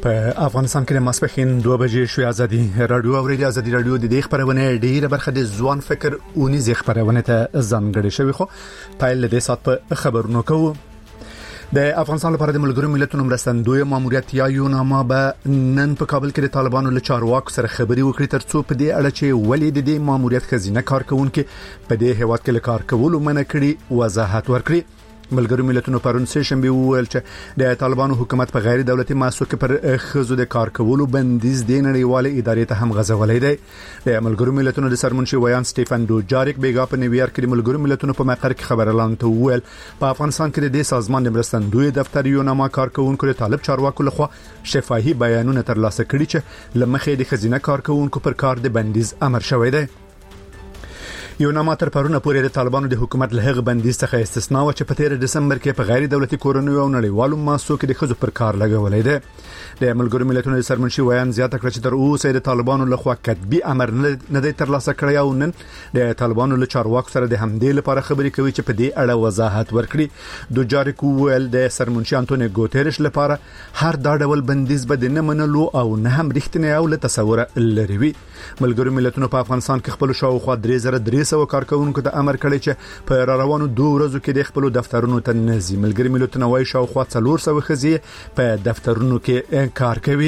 په افغانستان کې ماسپخین 2 بجې شوې ازادي رادیو او ریډیو ازادي رادیو د دې خبرونه ډیره برخه د ځوان فکر اونې ز خبرونه ته ځانګړې شوی خو پایل د سات په خبرونو کوو د افغانستان لپاره د ملګرو ملتونو مرستندوی ماموریت یا یوناما به نن په کابل کې د طالبانو له چارواکو سره خبري وکړي ترڅو په دې اړه چې ولې د دې ماموریت خزینه کارکونکو په دې هیواد کې کار کول منع کړي وضاحت ورکړي ملګرو ملتونو پرون سیشن به ویل چې د طالبانو حکومت په غیر دولتي مؤسسو کې پر خزو د کار کولو بندیز د نړیوال ادارې ته هم غځولې دی د ملګرو ملتونو د سرمنشي ویان سټيفن دوجاریک بیګا په نیویارک کې د ملګرو ملتونو په مقر کې خبر اعلان ته ویل په افغانستان کې د سازمان د مرستندوی دفتر یوناما کارکونکو له طالب چارواکو لخوا شفاهي بیانونه ترلاسه کړي چې لمخې د خزینه کارکونکو پر کار د بندیز امر شوی دی یوناما تر پرونه پورې د طالبانو د حکومت له هغه بندیز څخه استثنا و چې په 13 دسمبر کې په غیر دولتي کورونو او نړیوالو مؤسسو کې د خزو پر کار لګولې ده د ملګرو ملتونو د سرمنشي ویان زیاته کړ چې تر اوسه د طالبانو لخوا کتبي امر نه دی ترلاسه کړی او نن د طالبانو له چارواکو سره د همدې لپاره خبرې کوي چې په دې اړه وضاحت ورکړي دوجاریک ویل د سرمنشي انټونیو ګوتيرش لپاره هر دا ډول بندیز به نه منلو او نه هم رښتینی او له تصور لري وي ملګرو ملتونو په افغانستان کې خپل شاوخوا 3300 کارکونکو ته امر کړی چې په روانو 2 ورځو کې د خپل دفترونو ته نزي ملګری ملتونه وایي شاوخوا 400 خزي په دفترونو کې کار کوي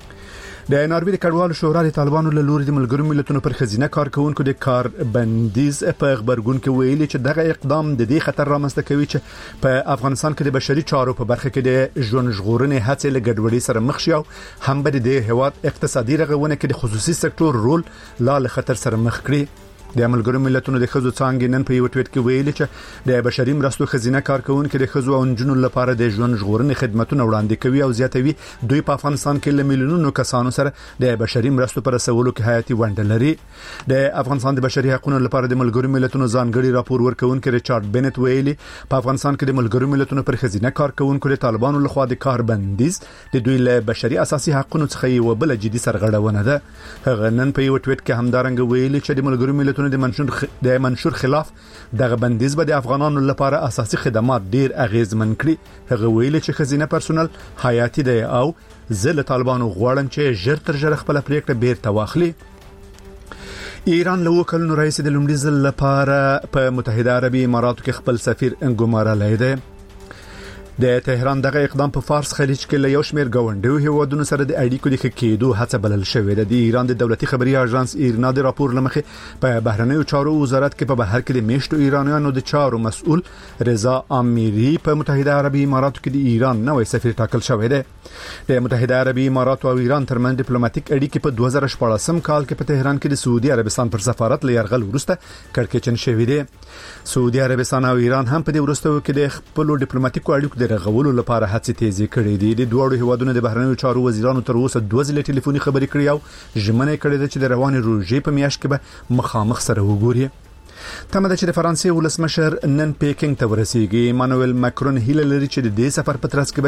د ناروې د کډوالو شورا د طالبانو له لوري د ملګرو ملتونو پر خزینه کارکونکو د کار بندیز په خبرګون کې ویلي چې دغه اقدام د دې خطر رامنځته کوي چې په افغانستان کې د بشري چارو په برخه کې د ژوند ژغورنې هڅې له ګډوډۍ سره مخ شي او هم به د هیواد اقتصادي رغونه کې د خصوصي سکتور رول لا خطر سره مخ کړي د ملګرو ملتونو د خزو څنګه نن په یو ټویټ کې ویلي چې د بشري مرستو خزینه کارکونکو د خزو او جنونو لپاره د ژوند ژغورنې خدماتونه وړاندې کوي او زیاتوي دوی په افغانستان کې لمليونونو کسانو سره د بشري مرستو پر رسولو کې حیاتي ونډه لري د افغانستان د بشري حقوقو لپاره د ملګرو ملتونو ځانګړي راپور ورکونکو ریچارډ بنت ویلي په افغانستان کې د ملګرو ملتونو پر خزینه کارکونکو د طالبانو لخوا د کار بندیز د دوی له بشري اساسي حقوقو څخه یو بل جدي سرغړونه ده هغه نن په یو ټویټ کې همدارنګ ویلي چې د ملګرو ملتونو د منشور خلاف دغه بندیز به د افغانانو لپاره اساسي خدمات ډیر اغیزمن کړي هغه ویلي چې خزینه پرسونل حیاتي دی او زل طالبانو غواړم چې ژر تر ژره خپل پریکړه بیرته واخلي ایران له وکړنو رئیس د لومړي ځل لپاره په متحده عربي اماراتو کې خپل سفیر ګمارلای دی د تهران دغه اقدام په فارس خلیج کې له یو شمېر گاونډیو هیوادونو سره د اړیکو د کېدو هڅه بلل شوې ده د ایران د دولتي خبري اژانس ایرنا د راپور لمخې په بهرنیو چارو وزارت کې په بهر کې د میشتو ایرانیانو د چارو مسؤل رضا امیری په متحده عربي اماراتو کې د ایران نوې سفیر ټاکل شوی دی د متحده عربي اماراتو او ایران ترمنځ ډیپلوماټیک اړیکې په 2014 کال کې په تهران کې د سعودي عربستان پر سفارت له یرغل وروسته کړکېچن شوی دی سعودي عربستان او ایران هم په دې وروسته کې د خپل ډیپلوماټیکو اړیکو د رغولو لپاره هڅې تیزې کړې دي د دوه هیوادونو د بهرنیو چارو وزیرانو تر اوسه 2 ځله ټلیفوني خبرې کړې او ژمنه کړې ده چې د روانې روژې په میاشت کې به مخامخ سره وګوري تمه ده چې د فرانسې ولسمشر نن پیکینګ ته ورسیږي ایمانوئل ماکرون هیله لري چې د دې سفر په ترڅ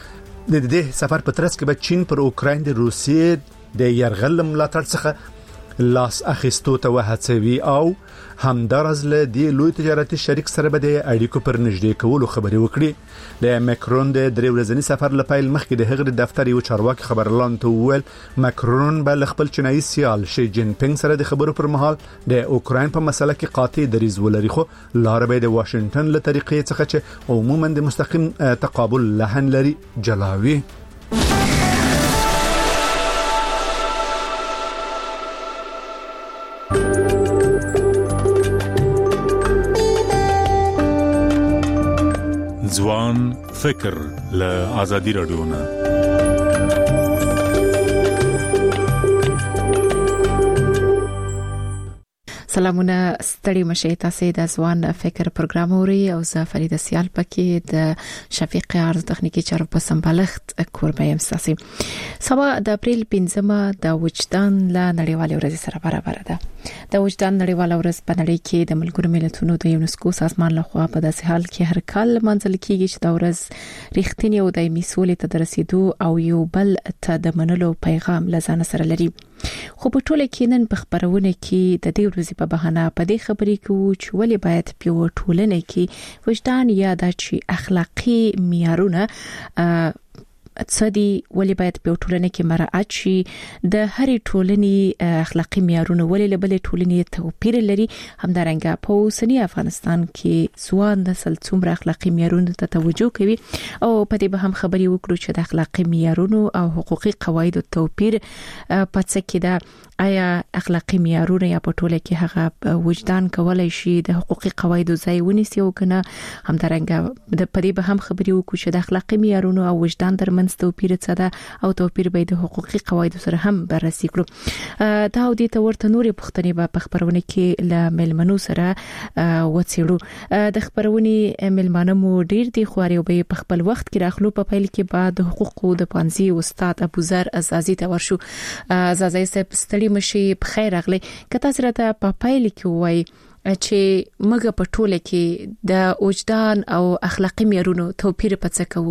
کې به چین پر اوکراین د روسیې د یرغل ملاتړ څخه لاس اخیستو ته وهڅوي او همدارز له دې لوی تجارتي شریک سره به د اړیکو پر نږدې کولو خبرې وکړي د ماکرون د 3 ورځني سفر لپاره مخکې د هغه دفتر یو چارواکي خبر اعلان ته وویل ماکرون به خپل چینایي سیال شي جین پینګ سره د خبرو پر مهال د اوکراین په مسله کې قاطع دریځ ولري خو لار به د واشنگټن له طریقې څخه چې عموما د مستقیم تقابل لحن لري جلاوي ځوان فکر له ازادي رادیو نه سلامونه ستړي مشه تاسو د ځوان فکر پروګرام اوري او زه فریده سیال پکې د شفیق عرض تخنیکی چارو په سمبالښت کوربه يم ساسي سبا د اپریل 15مه د وجدان له نړیوال ورځ سره برابر ده د وجدان نړیوال ورځ په نړۍ کې د ملګرو ملتونو د یونسکو سازمان لخوا په داسې حال کې هر کال منځل کیږي چې د ورځ ریښتینی او دایمي سولې ته رسیدو او یو بل ته د منلو پیغام لزان سره لري خو په ټوله کې نن په خبرونه کې د دې ورځې په بهانه په دې خبرې کې چې ولې باید په ټولنه کې وجدان یا د اخلاقی معیارونه څدي ولې باید په ټولنه کې مراعات شي د هرې ټولنې اخلاقی معیارونه ولې له بلې ټولنې توپیر لري همدارنګه په اوسنی افغانستان کې ځوان نسل څومره اخلاقی معیارونو ته توجه کوي او په دې به هم خبري وکړو چې د اخلاقی معیارونو او حقوقي قواعدو توپیر په څه کې ده آیا اخلاقی معیارونه یا په ټوله کې هغه وجدان کولای شي د حقوقي قواعدو ځای ونیسي او کنه همدارنګه د پدې به هم خبري وکړو چې د اخلاقی معیارونو او وجدان ترمنځ توپیر څه ده او توپیر به د حقوقي قواعدو سره هم بررسي کړو دا او د تورته نورې پوښتنې په خبرونه کې ل ملمنو سره وڅېړو د خبرونې ملمانه مو ډیر دي خواري او په خپل وخت کې راخلو په پیل کې بعد د حقوقو د پانزي استاد ابوذر عزازي ته ورشو عزازي صاحب ستړي مشي په خیر اغلي کته سره ته په پیل کې وای چې موږ په ټوله کې د وجدان او اخلاقی معیارونو توپیر په څه کوو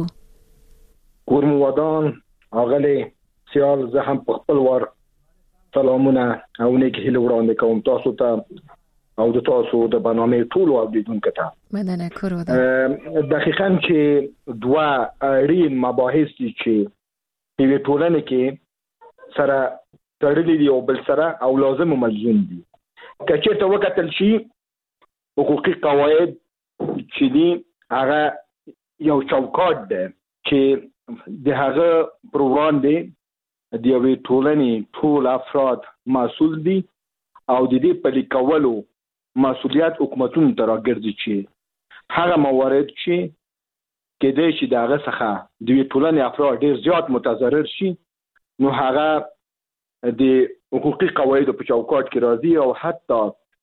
ګورمودان اغلي سیال زه هم په خپل ور سلامونه او نیک هیله وړاندې کوم تاسو ته او د تاسو د برنامه ټول اوریدونکو ته مننه کوم دقیقاً چې دوه اړین مباحث دي چې په ټولنه کې سره تړلي دي او بل سره او لازم ملزوم دي کچې ته وکتل شي حقوقي قواعد چې دي هغه یو چوکاټ ده چې د هغه پر وړاندې د یوې ټولنې ټول افراد مسؤل دي او د دې پلي کولو مسؤلیت حکومتونو ته راګرځي چې هغه موارد چې کېدای شي د هغه څخه د یوې ټولنې افراد ډېر زیات متضرر شي نو هغه د حقوقي قواعد په چوکاټ کې راځي او حتی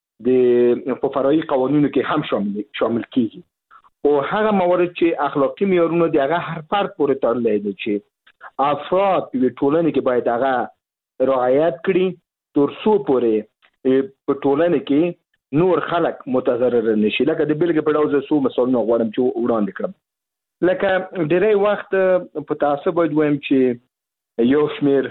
د په فرعي قوانینو کې هم شامل کیږي او هغه موارد چې اخلاقی معیارونه دی هغه هر فرد پورې تړلې دي چې افراد په ټولنه کې باید هغه رعایت کړي تر څو پورې په ټولنه کې نور خلک متضرر نشي لکه د بلګ په ډول زه مثالونه غواړم چې وړاندې کړم لکه ډېری وخت په تاسو باید وایم چې یو شمیر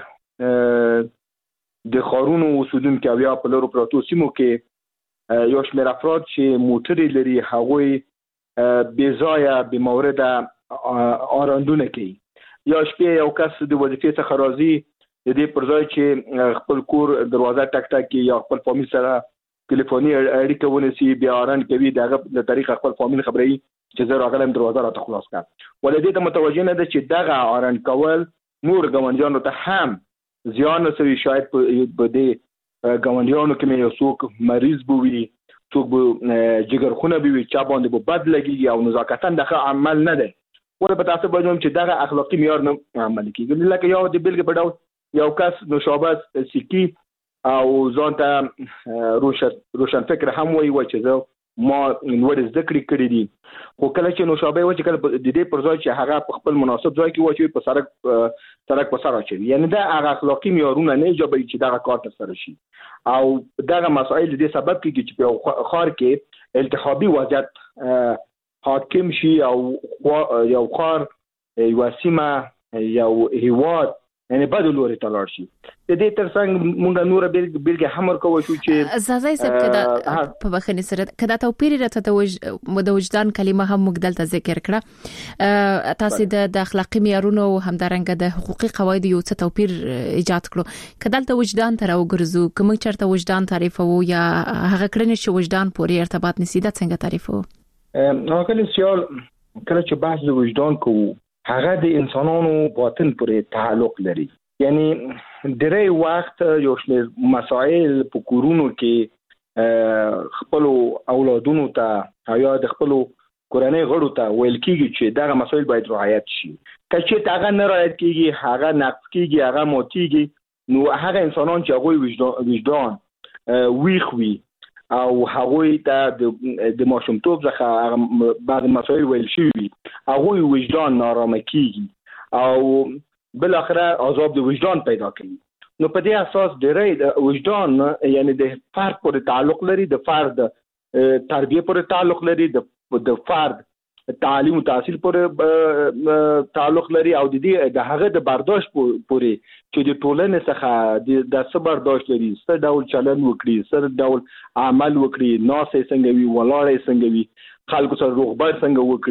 د خارونو اوسیدونکو او یا په لورو پروتو سیمو کې یو شمیر افراد چې موټرې لري هغوی بې ځایه بې مورده آراندونه کوي یا شپې یو کس د وظیفې څخه راځي د دې پر ځای چې خپل کور دروازه ټک ټک کوي یا خپل فامیل سره ټلیفوني اړیکه ونیسي بیا آران کوي دغه د طریقه خپل فامیل خبري چې زه راغلم دروازه راته خلاص کړه ولې دې ته متوجه نه ده چې دغه آران کول نور ګاونډیانو ته هم زیان رسوي شاید په دې ګاونډیانو کې یو څوک مریض بوي څوک به جګرخونه بوي چا باندې به بد لګي او نزاکتاً دغه عمل نه ده ولې په تاسو باندې چې دغه اخلاقی معیار نه عمل کیږي لکه یو د بلګ په ډول یو کس نوشابه سکی او ځان ته روشن فکر هم وایي چې زه ما نور زده کړې دي خو کله چې نوشابه و چې کله د دې پر ځای چې هغه په خپل مناسب ځای کې و چې په سړک په سر اچوي یعنی دا هغه اخلاقی معیارونه نه ایجابوي چې دا کار ترسره شي او دغه مسائل د سبب کیږي چې په خار کې التهابي وضعیت حاکم شي او یو خار یو سیمه یو هیواد یعنی بدل لوري تلار شي د دې ترڅنګ مونږ نور بلګه همر کوو چې زازای صاحب کدا په بخنه سره کدا توپیر راته د وجدان کلمه هم مقدل ذکر کړه تاسو د اخلاقی معیارونو او همدارنګه د حقوقي قواعد یو څه توپیر ایجاد کړو کدا ته وجدان تر وګرځو کوم چرته وجدان تعریفو یا هغه کړنې چې وجدان پورې ارتباط نسی د څنګه تعریفو نو کله چې بحث د وجدان کوو هغه د انسانانو باطن پورې تعلق لري یعنی ډېری وخت یو شمېر مسائل په کورونو کې خپل اولادونو ته یا د خپل کورنۍ غړو ته ویل کېږي چې دغه مسائل باید رعایت شي کله هغه نه رعایت کېږي هغه نقض کېږي هغه ماتېږي نو هغه انسانان چې هغه وجدان ویښ وي او هغوی ته د ماشومتوب څخه بعض مسائل ویل شوي هغوی وجدان نارامه کیږي او بل اخره عذاب د وجدان پیدا کوي نو په دې اساس ډېری وجدان یعنی د فرد پورې تعلق لري د فرد تربیه پورې تعلق لري د فرد تعلیم او تحصیل پورې تعلق لري او د هغه د برداشت پورې چې د ټولنې څخه د څه برداشت لري څه ډول چلن وکړي څه ډول عمل وکړي ناسې څنګه وي ولاړې څنګه وي خلکو سره روغبړ څنګه وکړي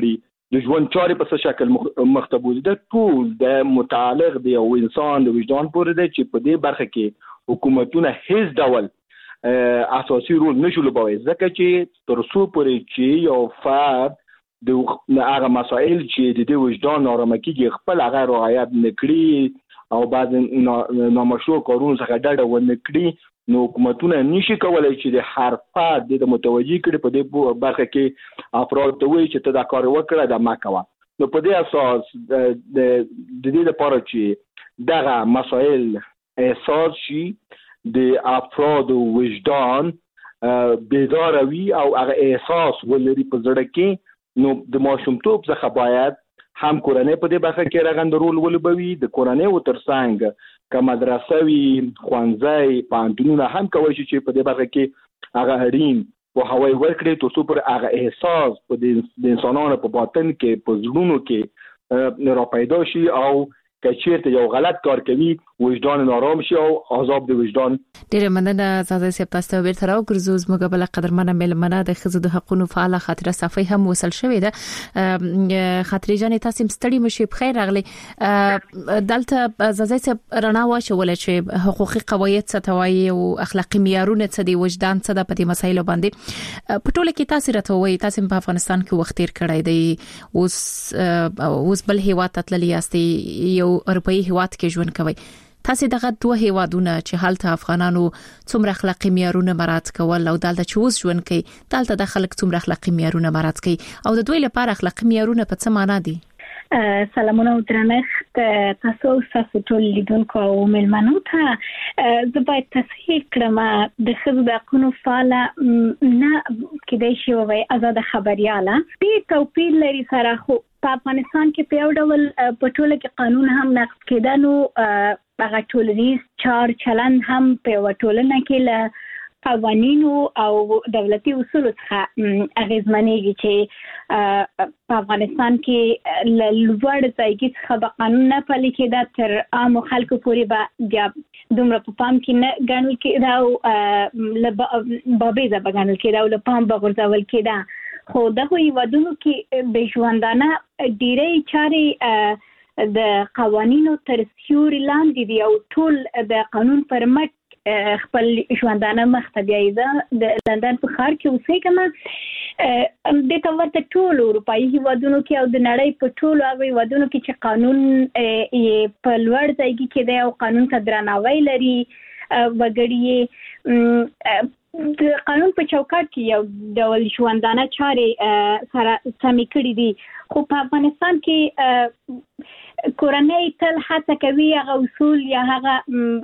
د ژوند چارې په څه شکل مختبوز ده ټول د متعلق دی او انسان د وجدان پورې دی چې په دې برخه کې حکومتونه هیڅ ډول اساسي رول نشو لوبوي ځکه چې تر څو پورې چې یو فرد د هغه مسائل چې د وجدان آرامه کیږي خپل هغه رعایت نکړي او بعض نامشروع کارونو څخه ډډه ونه کړي نو حکومتونه نشي کولای چې د هر فرد د متوجي کړي په دې برخه کې افراد ته وایي چې ته دا کار وکړه دا ما کوه. نو په دې اساس د دې لپاره چې دغه مسائل احساس شي د افراد وجدان بیدار وي او هغه احساس ولري په زړه کې نو د ماشومتوب څخه باید هم کورنۍ په دې برخه کې رغنده رول ولوبوي د کورنۍ وترڅنګ که مدرسه وي ښوونځی پوهنتونونه هم کولی شي چې په دې برخه کې هغه اړین پوهاوی ورکړي تر څو پر هغه احساس په د انسانانو په باطن کې په زړونو کې راپیدا شي او که چیرته یو غلط کار کوي وجدان نارام شي او عذاب د وجدان. ډیره مننه زاده صاحب تاسو ته بیرته راوګرځو زموږ بل قدرمنه ملمنه د ښځو د حقوقو فعال خاطره صفای هم وصل شوې ده. خاطري جان تاسو مستړي مشي بخیر راغلي دلته زاده صاحب رڼا واچول چې حقوقي قواعد څه توایي او اخلاقی معیارونه څه دي وجدان څه د پدې مسایلو باندې په ټوله کې تاسو راته وایي تاسو په افغانستان کې وخت تیر کړی دی اوس بل هیواد ته تللی یاستئ یو اروپאי هیواد کې ژوند کوي تاسو دغه دوه هیوادونه چې حالت افغانانو څومره اخلاقی معیارونه مراعات کول او دلته چې اوس ژوند کوي دلته د خلک څومره اخلاقی معیارونه مراعات کوي او د دوی لپاره اخلاقی معیارونه په څه معنی دي؟ سلامونه او درنښت تاسو ټول لیدونکو او ملمنو ته زه باید تصحیح کړم د ښځو د حقوقو فعال نه کېدای شي وایي آزاد خبرياله دې توپیر لري سره خو په افغانستان کې په یو ډول په ټوله کې قانون هم نقض کېده نو هغه ټولنیز چار چلند هم په ټولنه کې له قوانینو او دولتي اصولو څخه اغیزمنېږي چې په افغانستان کې لوړ ځایګي څخه به قانون نه پلي کېده تر عامو خلکو پورې به بیا دومره په پام کې نه ګڼل کېده او بابیزه به ګڼل کېده او له پام به غورځول کېده خو دغه هیوادونو کې د ژوندانه ډېرې چارې د قوانینو تر سیوري لاندې دي او ټول د قانون پر مټ خپل ژوندانه مخته بیایي د لندن په ښار کې اوسېږم د ورته ټولو اروپایي هیوادونو کې او د نړۍ په ټولو هغو هیوادونو کې چې قانون په لوړ ځایګي کې دی او قانون ته درناوی لري وګړي د قانون په چوکاټ کې یو ډول ژوندانه چارې سره سمې کړي دي خو په افغانستان کې کورنۍ تل هڅه کوي هغه اصول یا هغه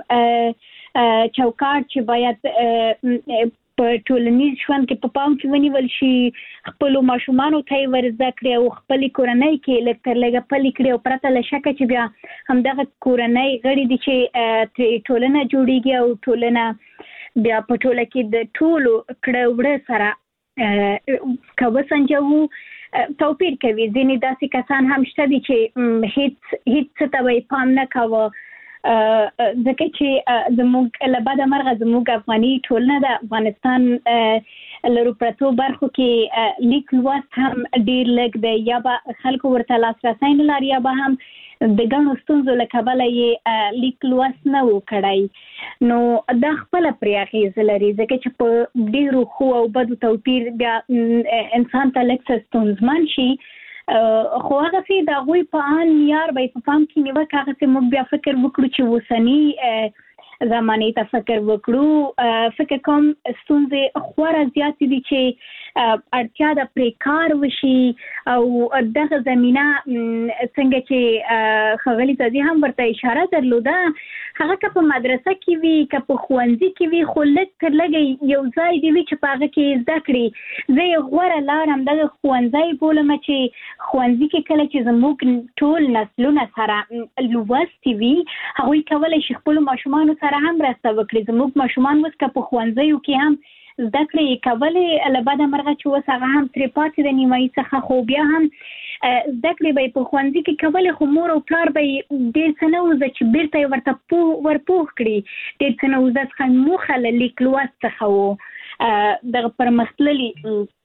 چوکاټ چې باید په ټولنیز ژوند کې په پام کې ونیول شي خپل ماشومانو ته ورزده کړي او خپل کورنۍ کې لږ تر لږه پلي کړي او پرته له شکه چې بیا همدغه کورنۍ غړي دي چې ټولنه جوړیږي او ټولنه بیا په ټوله کې د ټولو کړه وړه سره کوه سنجو توپیر کوي ځینې داسې کسان هم شته دي چې هیڅ ته به پام نه کوه ځکه چې زموږ له بده مرغه زموږ افغاني ټولنه د افغانستان لرو پرتو برخو کې لیک لوست هم ډیر لږ دی یا به خلکو ورته لاسرسی نه لري یا به هم د ګڼو ستونزو له کبله یې لیک لوست نه و کړی نو دا خپله پرې اغېزه لري ځکه چې په ډېرو ښو او بدو توپیر بیا انسان ته لږ څه ستونزمن شي خو هغه سي د غوي په ان یار به په پام کې نیوکه هغه سي موږ بیا فکر وکړو چې وسنی زمانه ته فکر وکړو فکر کوم ستونزې خورا زیات دي چې اړتیا د پریکار وشي او دغه زمينه څنګه چې خغلی تدي هم ورته اشاره درلوده هغه که په مدرسه کې وي که په ښوونځي کې وي خو لږ تر لږه یو ځای دی چې په هغه کې زده کړي زه یې غوره لار همدغه ښوونځی بولم چې ښوونځي کې کله چې زموږ ټول نسلونه سره لوستي وي هغوی کولی شي خپلو ماشومانو سره هم مرسته وکړي زموږ ماشومان اوس که په ښوونځیو کې هم زده کړې کولې له بده مرغه چې اوس هغه هم ترې پاتې د نیمایي څخه خو بیا هم زده کړې به یې په ښوونځي کې کولې خو مور او پلار به یې ډېر څه نه وزده چې بېرته یې ورته ورپوه کړي ډېر څه نه وزده څخه موخه له لیک لوست څخه و دغه پرمختللي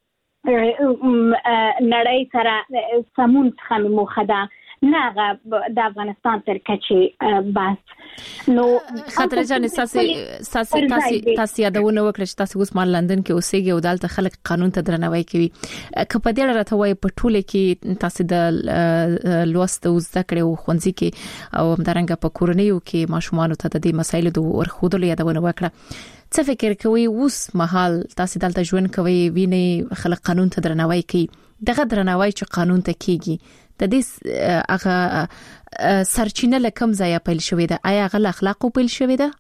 نړۍ سره سمون څخه موخه ده نه د افغانستان تر کچې بس نو خاطر جان تاسو یادونه وکړه چې تاسو اوس مال لندن کې اوسېږئ او دلته خلک قانون ته درناوی کوي که په دې اړه راته وایي په ټوله کې تاسو د لوست او زده کړې او ښوونځي کې او همدارنګه په کورنیو کې ماشومان ته د دې مسایلو د ورخودلو یادونه وکړه څه فکر کوي اوس مهال تاسو دلته ژوند کوي ویني خلک قانون ته درناوی کوي دغه درناوی چې قانون ته کیږي د دې هغه سرچینه لکم ځای پیل شوې ده آیا غل اخلاق پیل شوې ده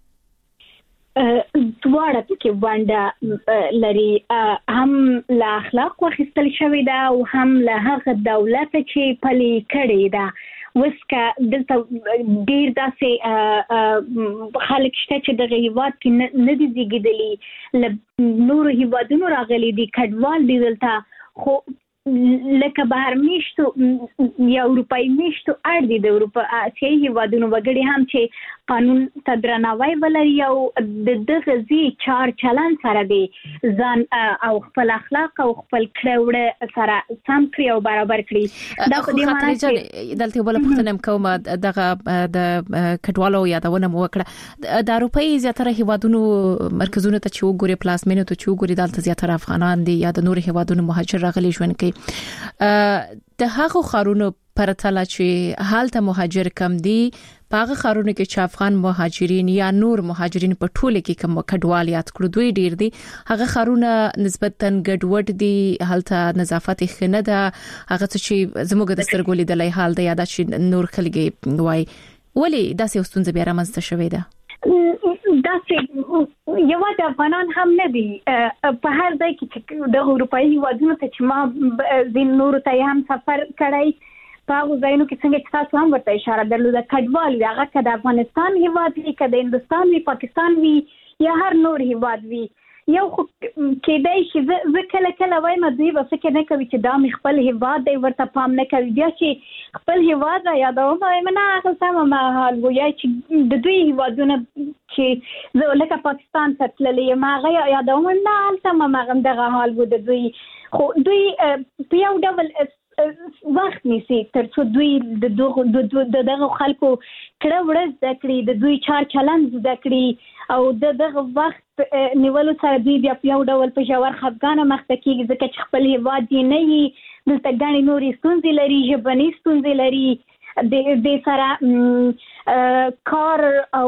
دواړه کې باندې لري هم له اخلاق واخیستل شوې ده او هم له هغه دولت چې پلي کړې ده وسکه دلته ډیر داسې خلک شته چې د غیبات کې نه دي زیږیدلي له نور هیوادونو راغلي دي کډوال دي دلته خو لکه بهر میشتو یا اروپאי میشتو اړ دي د اروپا اسیایي هیوادونو وګړي هم چې قانون ته درناوی ولري او د دغه ځي چار چلن سره دي ځان او خپل اخلاق او خپل کړوړه سره سم کړی او برابر کړی دا په دې معنی چې دلته بل پښتنم کوم دغه د کډوالو یادونه مو وکړه د اروپאי زیاتره هیوادونو مرکزونو ته چې وګوري پلاسمینو ته چې وګوري دلته زیاتره افغانان دي یا د نور هیوادونو مهاجر راغلي ژوند کوي د هغه خارونو پرتله چې حالت مهاجر کم دي پاغه خارونو کې چې افغان مهاجرین یا نور مهاجرین په ټوله کې کم کډوال یاد کړو دوی ډیر دي هغه خارونه نسبتاً ګډوډ دي حالت نظافت خنه ده هغه چې زموږ د سترګو لیدلای حال د یاد چې نور خلګي وای ولی داسې وستونځ بیا رامنځته شوې ده داسې یو د افغانان هم نه دي په هر ځای کې د اروپאי هیوادونو ته چې ما زین نور ته هم سفر کړی په هغه ځایونو کې څنګه چې تاسو هم ورته اشاره درلوده کډوال وي هغه که د افغانستان هیواد وي که د هندستان وي پاکستان وي یا هر نور هیواد وي یو خو کېدای شي زه کله کله وایم دوی به فکر نه کوي چې دا مې خپل هیواد دی ورته پام نه کوي بیا چې خپل هیواد را یادوم وایم نه هغه سمه مهال وو یا چې د دوی هیوادونه چې زه لکه پاکستان ته تللی یم هغه یادوم نه هلته هم دغه حال وو د دوی خو دوی په یو ډول وخت نیسي تر څو دوی د دغه خلکو کړه وړه زده کړي د دوی چار چلند زده کړي او دغه وخت نیولو سره دوی بیا په یو ډول په ژور خفګان مخته کیږي ځکه چې خپل هیواد یې نه وي دلته ګڼې نورې ستونزې لري ژبنۍ ستونزې لري د سره کار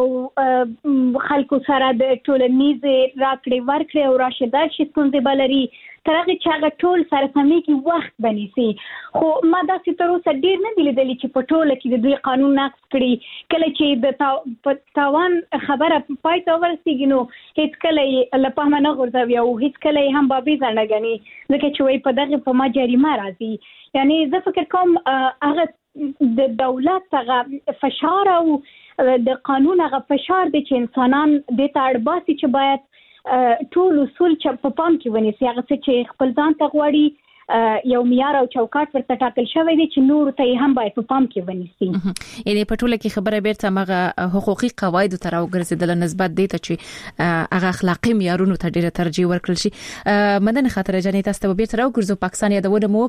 او خلکو سره د ټولنیزې راکړې ورکړې او راشدات شي ستونزې بلري تر هغه چې هغه ټول سره سمېږي وخت بنيسي خو ما داسې تر اوسه ډیر نه دي لیدلي چې په ټوله کې د دوی قانون نقض کړي کله چې د تاوان خبره پای ته ورسیږي نو هیڅ کله له پامه نه غورځوي او هیڅ کله هم بابیزه نه ګڼي ځکه چې وایي په دغه په ما جریمه راځي یعنی زه فکر کوم هغه د دولت هغه فشار او د قانون هغه فشار دی چې انسانان د ته اړ باسي چې باید ټول اصول چې په پام کې ونیسي هغه څه چې خپل ځان ته غواړي یو معیار او چوکاټ ورته ټاکل شوی دی چې نور ته هم باید په پام کې ونیسي یعنی په ټوله کې خبره بیرته مغه حقوقي قواعد تر راوګرځیدل نسبت دی ته چې هغه اخلاقی معیارونو ته ډیره ترجیح ورکړل شي مدن خاطر جنې تاسو ته بیرته راوګرځو پاکستان یادونه مو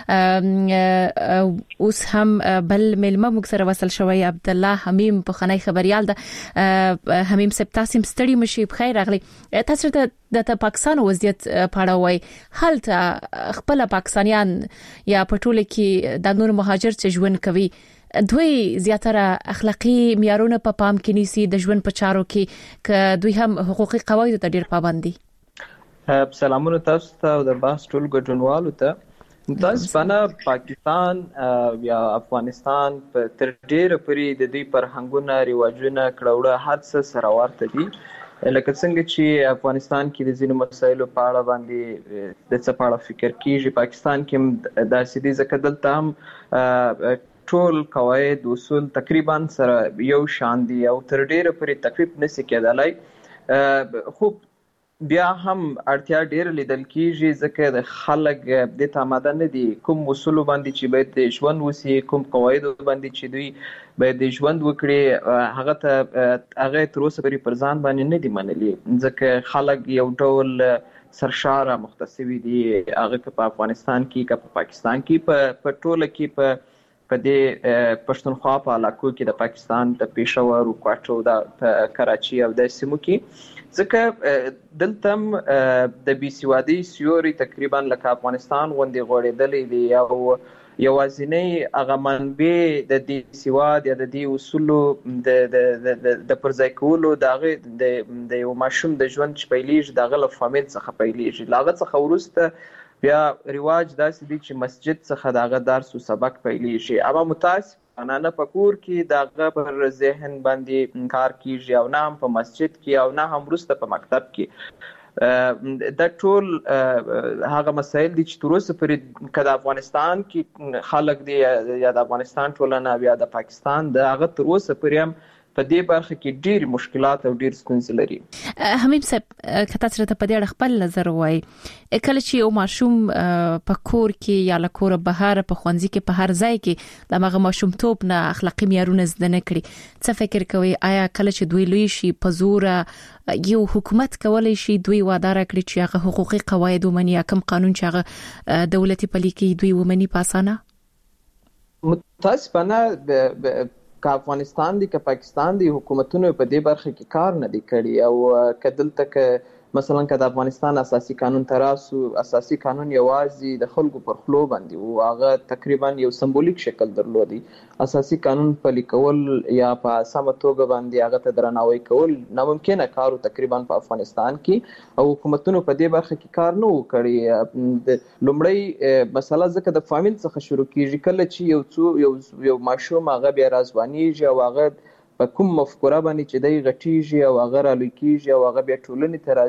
وکړه اوس هم بل ملما موږ سره وصل شوی عبد الله حمیم په خنای خبريال ده حمیم سپتاسم ستړي مشي بخیر راغلی تاسو ته د پاکستان وضعیت پاړه وای هلته خپل پاکستانیان یا پټوله کې د نور مهاجر چې ژوند کوي دوی زیاتره اخلاقی معیارونه په پام کې نیسي د ژوند په چارو کې ک دوی هم حقوقي قواعد ته ډیر پابند دي سلامونه تاسو ته او د باس ټول ګډونوالو ته تاسو باندې پاکستان یا افغانستان په تر ډیره پورې د دې فرهنګونه رواجونه کړوړه هر څه سره ورته دي لکه څنګه چې افغانستان کې د ځینو مسایلو په اړه باندې د څه په اړه فکر کیږي پاکستان کې د سیدي زکه دلته هم ټول قواعد اصول تقریبا سره یو شان دي او تر ډیره پورې تکلیف نشي کېدلای خو بیا هم اړتیا ډیر لیدل کیږي ځکه د خلک د تاماده نه دي کوم اصول باندې چې باید ژوند وسی کوم قواعد باندې چې دوی باید ژوند وکړي هغه ته هغه تر اوسه پورې پر ځان باندې نه دي منلي ځکه خلک یو ډول سرشاره مختصوي دي هغه په افغانستان کې که په پاکستان کې په ټوله کې په دې پښتونخوا په علاقو کې د پاکستان د پېښور او کوټو د کراچي او د سیمو کې ځکه دلته د بي سوادي سیوري تقریبا لکه افغانستان غوندي غوړېدلې دي او یوازینی هغه منبع د دې سواد یا د دې اصولو د پرځای کولو د یو ماشوم د ژوند شپېلیږي دغه له فامیل څخه پیلېږي لاغه څخه ورسته بیا رواج داسې دی چې مسجد څخه دغه درس او سبق پیلېږي اما متاسفانه نه په کور کې دغه پر ذهن باندې کار کیږي او نه هم په مسجد کې او نه هم ورسته په مکتب کې دا ټول هغه مسایل دي چې تر اوسه پورې که د افغانستان کې خلک دي یا د افغانستان ټولنه یا د پاکستان د هغه تر اوسه پورې هم په دې برخه کې ډېر مشکلات او ډېر ستونزې لري. حمیم صاحب که تاسو ته په دې اړه خپل نظر وایي کله چې یو ماشوم په کور کې یا له کوره بهر په ښوونځي کې په هر ځای کې د هغه ماشومتوب نه اخلاقي معیارونه زده نه کړي څه فکر کوي آیا کله چې دوی لوی شي په زور یو حکومت کولای شي دوی وعده راکړي چې هغه حقوقي قواعد ومني یا کوم قانون چې هغه دولتي پلي کې دوی ومني په اسانه؟ متاسفانه که افغانستان دی که پاکستان دی حکومتونو په دې برخه کې کار نه دی کړی او که دلته که مثلا که د افغانستان اساسي قانون تراسو اساسي قانون یوازې د خلکو پر خلو باندې او هغه تقریبا یو سمبولیک شکل درلودي اساسي قانون پلي کول یا په سمه توګه باندې هغه ته درناوی کول ناممکنه کار تقریبا په افغانستان کې او حکومتونو په دې برخه کې کار نه وکړي. لومړی مسله ځکه د فامیل څخه شروع کیږي کله چې یو ماشوم هغه بیا رازبانیږي او هغه په کوم مفکوره باندې چې دی غټیږي او هغه رالوی کیږي او هغه بیا ټولنې ته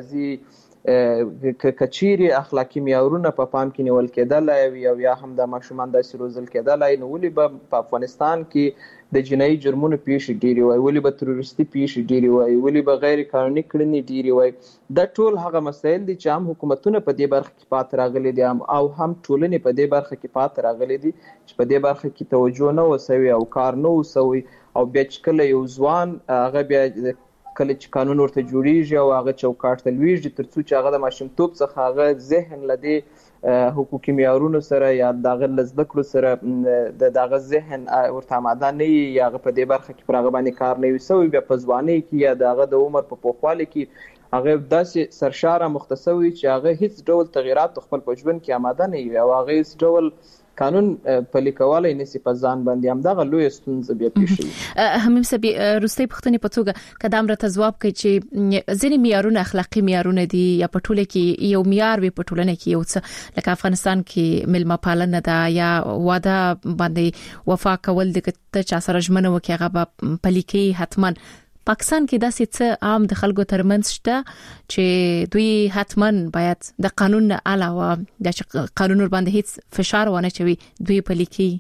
راځي کچيري اخلاقي معیارونه په پام کې نیول کېدلای او یا هم د ماشومان داسې روزل کېدلای نو ولې په افغانستان کې د جنایي جرمونو پیښې ډېرې وای ولې به تروریستي پیښې ډېرې وای ولې به غیر قانوني کړنې ډېرې وای دا ټول هغه مسایل دي چې هم حکومتونه په دې برخه کې پات راغلي دي او هم ټولنې په دې برخه کې پات راغلي دي چې په دې برخه کې توجه نه وسوي او کار نه وسوي او بیا چې کله یو ځوان هغه بیا کله چې قانون ورته جوړیږي او هغه چوکاټ ته لویږي ترڅو چې هغه د ماشومتوب څخه هغه ذهن لدی حقوقي معیارونو سره یا دغه لزده کړو سره دغه ذهن ورته آماده نه یا هغه په دې برخه کې پر هغه باندې کار نه وسوي بیا په ځوانۍ کې یا دغه د عمر په پوخوالي کې هغه داسې سرشاره مختصوي چې هغه هیڅ ډول تغیرات خپل په ژوند کې آماده نه وي او هغه هیڅ ډول قانون پلي کولای نشي په ځان باندې هم دغه لوی ستونزه بیا پیښیږي. حمیم صاحب روستي پښتنې په توګه کدام راته ځواب کوي چې ځینې معیارونه اخلاقي معیارونه دي یا په ټوله کې یو معیار وي په ټولنه کې یو څه لکه افغانستان کې ملما پالنه ده یا واده باندې وفا کول د چا سره ژمنه وکي هغه پلي کوي حتما پاکستان کې داسې څه عام د خلکو ترمنځ شته چې دوی حتما باید د قانون نه علاوه د قانون باندې هیڅ فشار ونه چوي دوی پلي کوي؟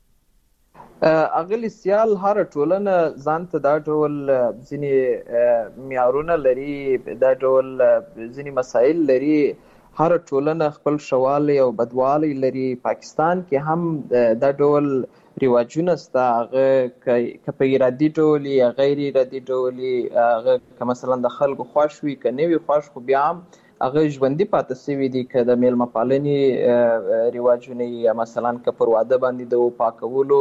اغلی سیال هر ټولنه ځان ته دا ډول ځینې معیارونه لري دا ډول ځینې مسایل لري هر ټولنه خپل شوالی او بدوالی لري. پاکستان کې هم دا ډول رواجونه ستا هغه که په ارادي ډول یا غیر ارادي ډول هغه که مثلا د خلکو خوښ وي که نه وي خوښ خو بیا هم هغه ژوندي پاتې شوي دي که د میلمه پالنې رواجونه یا مثلا که پر واده باندې د وفا کولو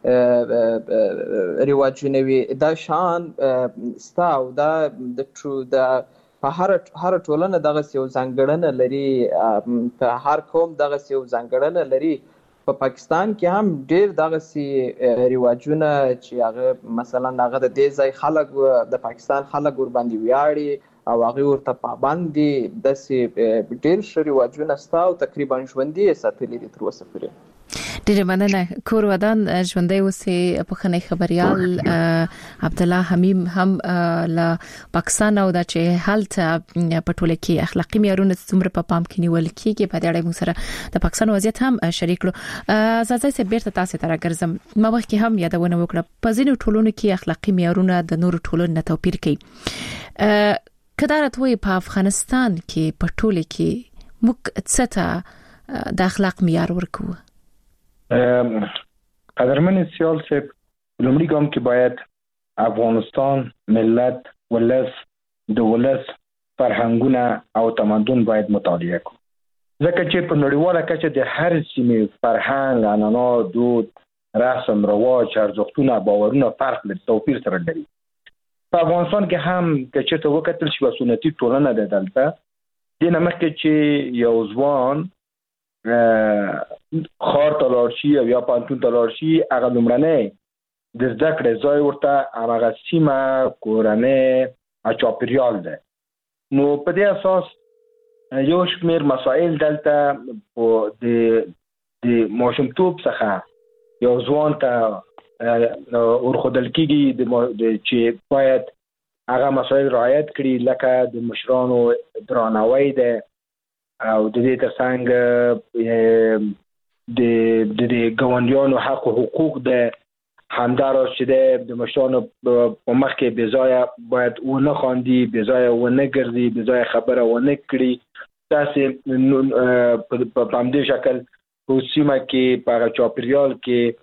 رواجونه وي دا شان ستا او دا په هر ټولنه دغسې یو ځانګړنه لري په هر قوم دغسې یو ځانګړنه لري. په پاکستان کې هم ډېر دغسې رواجونه چې هغه مثلا هغه د دې ځای خلک د پاکستان خلک ورباندې ویاړي او هغه ورته پابند دي داسې ډېر ښه رواجونه ستا او تقریبا ژوندي یې ساتلي دي تر اوسه پورې. ډېر مننه. کور ودان ژوندۍ اوسې پخنۍ خبريال عبدالله حمیم هم له پاکستان او د چې هلته په ټوله کې اخلاقي معیارونه څومره په پام کې نیول کیږي په دې اړه موږ سره د پاکستان وضعیت هم شریک کړو. زازای سه بیرته تاسو ته راګرځم ما وخت کې هم یادونه وکړه په ځینو ټولنو کې اخلاقي معیارونه د نورو ټولنو نه توپیر کوي. کدارت وې په افغانستان کې په ټوله کې موږ څه ته د اخلاق معیار ورکو؟ قدرمن سیال صاحب لومړی ګام کې باید افغانستان ملت ولس د ولس فرهنګونه او تمدن باید مطالعه کړو. ځکه چې په نړیواله کچه د هر سیمې فرهنګ، عنعنات، دود، رسم، رواج، ارزښتونه، باورونه فرق لري، توپیر سره لري. په افغانستان کې هم که چېرته وکتل شي په سنتي ټولنه ده دلته دې نه مخکې چې یو ځوان ښار ته لاړ شي او یا پوهنتون ته لاړ شي، هغه لومړنی د زده کړې ځای ورته هماغه سیمه، کورنۍ او چاپېریال ده. نو په دې اساس یو شمېر مسایل دلته د ماشومتوب څخه یو ځوان ته ورښودل کېږي چې باید هغه مسایل رعایت کړي، لکه د مشرانو درناوی ده او د دې ترڅنګ د ګاونډیانو حق او حقوق ده. همداراز چې د مشرانو په مخ کې بې ځایه باید ونه خاندي، بې ځایه ونه ګرځي، بې ځایه خبره ونه کړي. داسې په همدې شکل په سیمه کې په هغه چاپېریال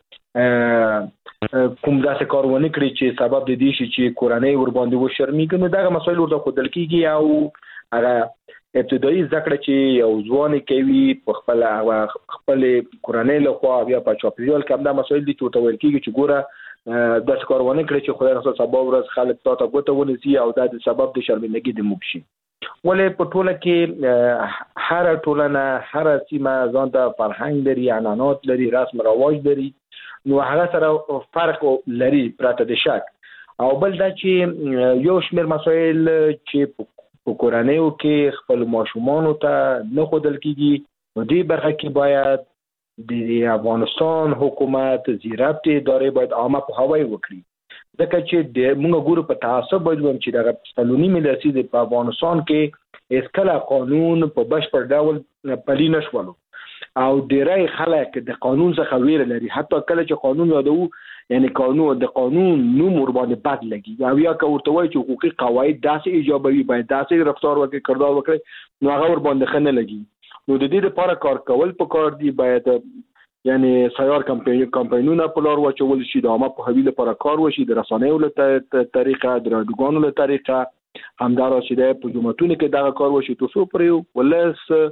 کې کوم داسې کار ونه کړي چې سبب د دې شي چې کورنۍ ورباندې وشرمېږي. نو دغه مسایل ورته ښودل کېږي او هغه ابتدایي زده کړه چې یو ځوان کوي په خپلې کورنۍ لخوا بیا په چاپېریال کې همدا مسایل دي چې ورته ویل کېږي چې ګوره داسې کار ونه کړي چې خدای نخواستل سبا ورځ خلک تا ته ګوته ونیسي او دا د سبب د شرمندګي د موږ شي. ولې په ټوله کې هر ټولنه، هر سیمه ځان ته فرهنګ لري، عنعنات لري، رسم رواج لري. نو هغه سره فرق لري پرته د شک. او بل دا چې یو شمېر مسایل چې په کورنیو کې خپل ماشومانو ته نه ښودل کېږي، په دې برخه کې باید د افغانستان حکومت، زیربط ادارې باید عامه پوهاوی وکړي. ځکه چې موږ ګورو په تعصب باید ویم چې دغه 3.5 لسیزې په افغانستان کې هېڅکله قانون په بشپړ ډول پلي نه شولو او ډېری خلک د قانون څخه ویره لري. حتی کله چې قانون یادوو، یعنی د قانون نوم ورباندې بد لګي او یا که ورته وایي چې حقوقي قواعد داسې ایجابوي، باید داسې رفتار وکړي، کردار وکړي، نو هغه ورباندې ښه نه لګي. نو د دې لپاره کار کول پکار دي. باید یعنی سیار کمپاینونه په لار واچول شي، د عامه پوهاوي لپاره کار وشي، د رسنیو له طریقه، د راډیوګانو له طریقه، همداراز چې په جوماتونو کې دغه کار وشي تر څو پرې ولس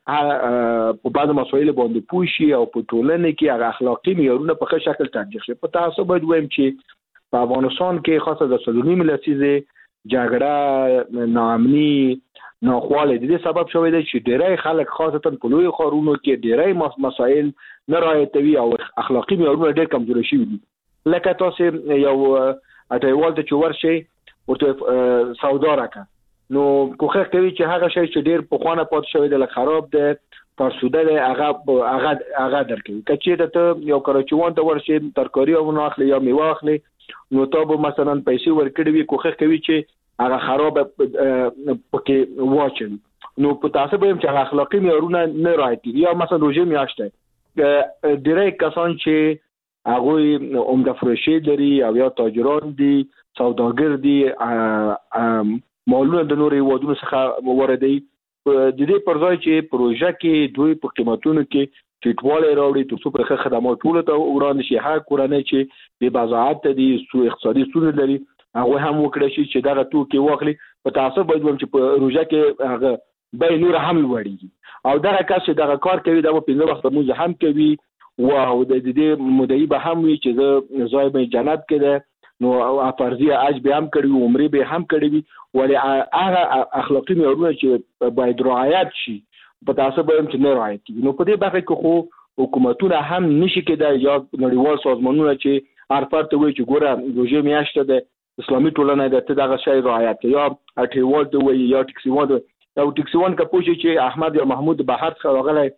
په بعض مسایل باندې پوه شي او په ټولنه کې هغه اخلاقي معیارونه په ښه شکل تطبیق شي. په تعصب باید ویم چې په افغانستان کې خاصه د 3.5 لسیزې جګړه، ناامني، ناخواله د دې سبب شوی دی چې ډېری خلک خاصتا په لوی ښارونو کې ډېری مسایل نه رعایتوي او اخلاقي معیارونه ډېر کمزوري شوي دي. لکه تاسې یو اټیوال ته چې ورشئ ورته سودا راکړه، نو کوښښ کوي چې هغه شی چې ډېر پخوانه پاتې شوی دی، خراب دی، فرسوده دی، هغه درکوي. که چېرته ته یو کراچیوان ته ورشې ترکاري ونه اخلي یا میوه اخلي، نو تا به مثلا پیسې ورکړې وي، کوښښ کوي چې هغه خراب پکې واچوي. نو په تعصب وایم چې هغه اخلاقي معیارونه نه رعایت کېږي. یا مثلا روژې میاشت دی، ډېری کسان چې هغوی عمده فروشي لري او یا تاجران دي، سوداګر دي، مالونه د نورو هیوادونو څخه واردوي، د دې پر ځای چې پروژه کې دوی په قیمتونو کې ټیټوالی راوړي تر څو پر ښه خدمات ټولو ته وړاندې شي. هغه کورنۍ چې بې بضاعته دي، اقتصادي ستونزې لري، هغوی هم وکړی شي چې دغه توکي واخلي. په تعصب باید ووایم چې په روژه کې هغه بیې نوره هم لوړېږي او دغه کس چې دغه کار کوي دا به 15 وخته لمونځ هم کوي او د دې مدعي به هم وي چې زه ځای به جنت کې ده، نو فرضیه حج به هم کړی وي، عمرې به هم کړی وي، ولې هغه اخلاقي معیارونه چې باید رعایت شي په تعصب وایم چې نه رعایت کېږي. نو په دې برخه کې خو حکومتونه هم نشي کېدای یا نړیوال سازمانونه چې هر فرد ته وایي چې ګوره روژې میاشت ده، اسلامي ټولنه ده، ته دغه شی رعایت کړه، یا اټیوال ته وایي یا ټکسیوان ته. او ټکسیوان که پوه شي چې احمد یا محمود بهر څخه راغلی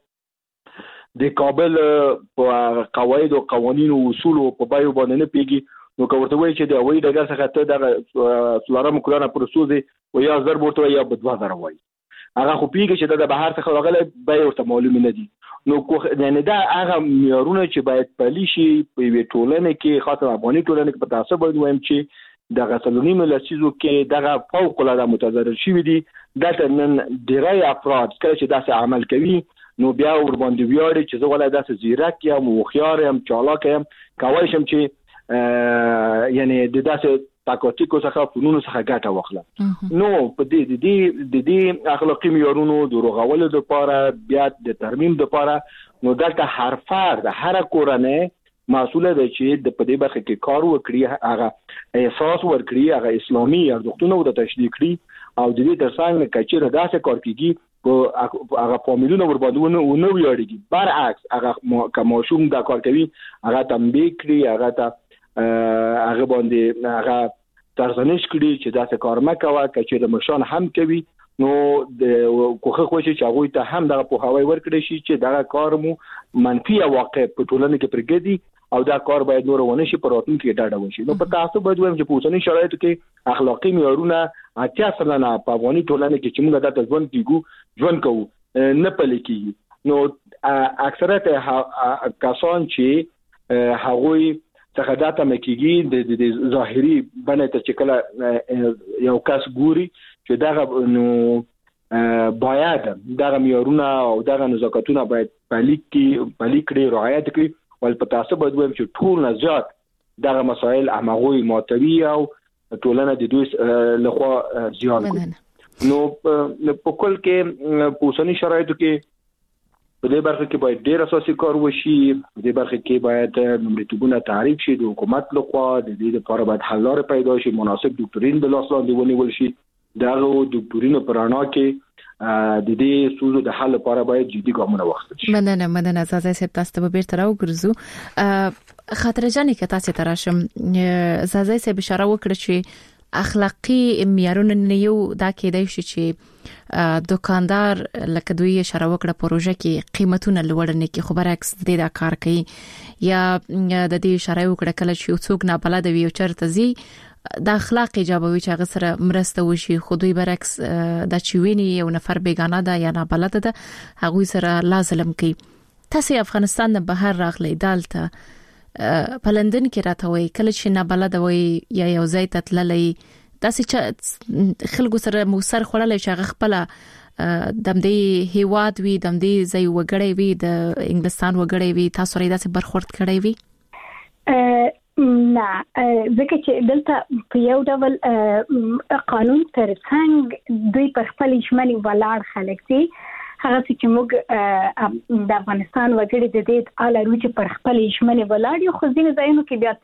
د کابل په قواعد او قوانین او اصول په بیو باندې نه پیږي، نو که ورته وایي چې د هوایي ډګر څخه ته دغه څلورم کلونه پورې سوځي و یا 1000 ورته وایي یا 2000 وایي، هغه خو پیږي چې د بهر څخه راغلی بیې ورته معلومې نه دي. نو یعنې دا هغه معیارونه چې باید پلي شي په یوې ټولنې کې، خاصه افغاني ټولنې کې. په تعصب باید ووایم چې دغه 3.5 لسیزو کې دغه فوق العاده متضرر شوي دي. دلته نن ډېری افراد کله چې داسې عمل کوي نو بیا ورباندې ویاړي چې زه ولې داسې ځیرک یم، هوښیار یم، چالاک یم، کولی شم چې یعنې د داسې تاکتیکو څخه فنونو څخه ګټه واخله. نو په دې اخلاقی معیارونو د رغولو لپاره بیا د ترمیم لپاره نو دلته هر فرد هر کورنۍ مسؤله ده چې د په دې برخه کې کار وکړي، هغه احساس ورکړي، هغه اسلامي ارزښتونه د تشریح کړي او د دې ترڅنګ کچېره داسې کار کیږي په هغه فامیلونو ور باندې ونه ویاړي. برعکس هغه کومشوم دا کار کوي هغه تنبیه کړي، هغه ته هغه باندې هغه ترڅنش کړي چې داسې کار مکوه، کچېره مشان هم کوي نو د کوخه خوشي چې هغه ته هم دغه په هواي ورکړي شي چې دغه کار مو منفي واقع په ټولنه کې پرګدي او دا کار باید نور ونه شي پر راتلونکي کې ډاډه وشي. نو په تاسو باید وایم چې په اوسنۍ شرایطو کې اخلاقی معیارونه اتیا سلنه په افغاني ټولنه کې چې موږ د ژوند کوو نه پلي کیږي. نو اکثریت کسان چې هغوی څخه دا ته مکیږي د ظاهري بنه ته چې کله یو کس ګوري چې دغه نو باید دغه معیارونه او دغه نزاکتونه باید پلي کړي، رعایت کړي. ول په تاسو باید وایم چې ټول نه زیات دغه مسائل همغوی ماتوي او ټولنه د دوی لخوا زیان کوي. نو په کل کې په اوسنۍ شرایطو کې په دې برخه کې باید ډېر اساسي کار وشي. په دې برخه کې باید لومړیتوبونه تعریف شي د حکومت لخوا، د دې لپاره باید حل لارې پیدا شي، مناسب ډاکټرین د لاس لاندې ونیول شي. دغه ډاکټرینو پر اړه کې د دې سوزو د حل لپاره باید جدي ګامونه واخیستل شي. مننه زازای صاحب، تاسو به بیرته راوګرځو. خاطر جانې که تاسو تراشم زازای صاحب اشاره وکړه چې اخلاقی معیارونه نه یو دا کېدای شي چې دکاندار لکه دوی اشاره وکړه پروژه کې قیمتونه لوړ نه کې، خو برعکس دې دا کار کوي یا د دې اشاره وکړه کله چې څوک نه بلد وي او چرته زی د اخلاق ایجابوي چې هغه سره مرسته وشي، خو دوی برعکس د چویني یو نفر بیگانه ده یا نه بلد ده هغه سره لازم کوي. تاسو افغانستان نه بهر راغلی دالته په لندن کې راته وای کله چې نه بلد وای یا یو ځای ته تللی داسې چې خلکو سره مو سر خړلې چې هغه خپل دمدې هیواد وی دمدې ځای وګړی وی د انګلستان وګړی وی تاسو لري داسې برخورد کړی وی؟ نه، ځکه چې دلته په یو ډول قانون ترڅنګ دوی په خپل ژمنې ولاړ خلک دي. هغه چې موږ د افغانستان وګړي د دې اعلی روج پر خپل ژمنې ولاړ یو، خو ځینې ځایونو کې بیا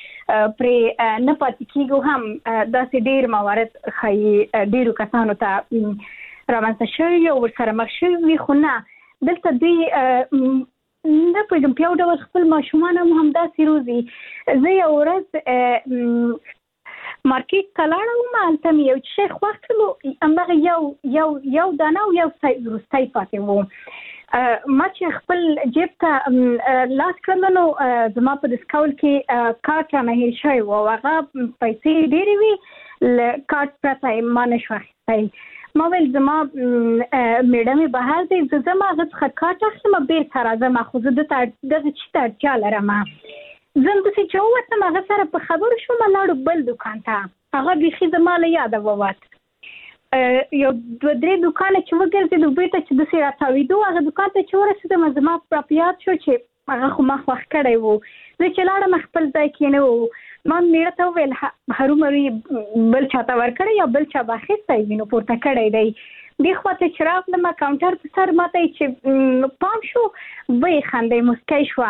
پرې نه پاتې کیږو. هم داسې ډېر موارد ښایي ډېرو کسانو ته رامنځته شوي او ورسره مخ شوي، خو نه دلته دوی نه پوهېږم په یو ډول خپل ماشومان هم داسې روزي. زه یو ورځ مارکیټ ته لاړم، هلته مې یو شی خوښ همدغه یو دانه او یو وروستی پاتې و. ما چې خپل جیب ته لاس کړم نو زما په ډسکاونټ کې کارت رانه هیر شوی و او هغه پیسې ډېرې وي له کارت پرته یې ما نه شو اخیستی. ما ویل زما میډم بهر دی، زه زما هغه څخه کارت اخلم بیرته راځم، خو زه دغه چې ته اړتیا لرم. زه همداسې چې ووتم هغه سره په خبرو شوم، لاړو بل دوکان ته، هغه بیخي زما له یاده ووت. یو دوه درې دوکانه چې وګرځېدو بیرته چې داسې راتاوېدو، هغه دوکان ته چې ورسېدم زما په یاد شو چې هغه خو ما خوښ کړی و. زه چې لاړم خپل ځای کې نه و، ما میړه ته وویل هرومرو بل چاته ورکړی یا بل چا به اخیستی وي نو پورته کړی دی. دې خوا ته چې راغلم کاونټر په سر ماته چې پام شو ویې خندی مسکی شوه.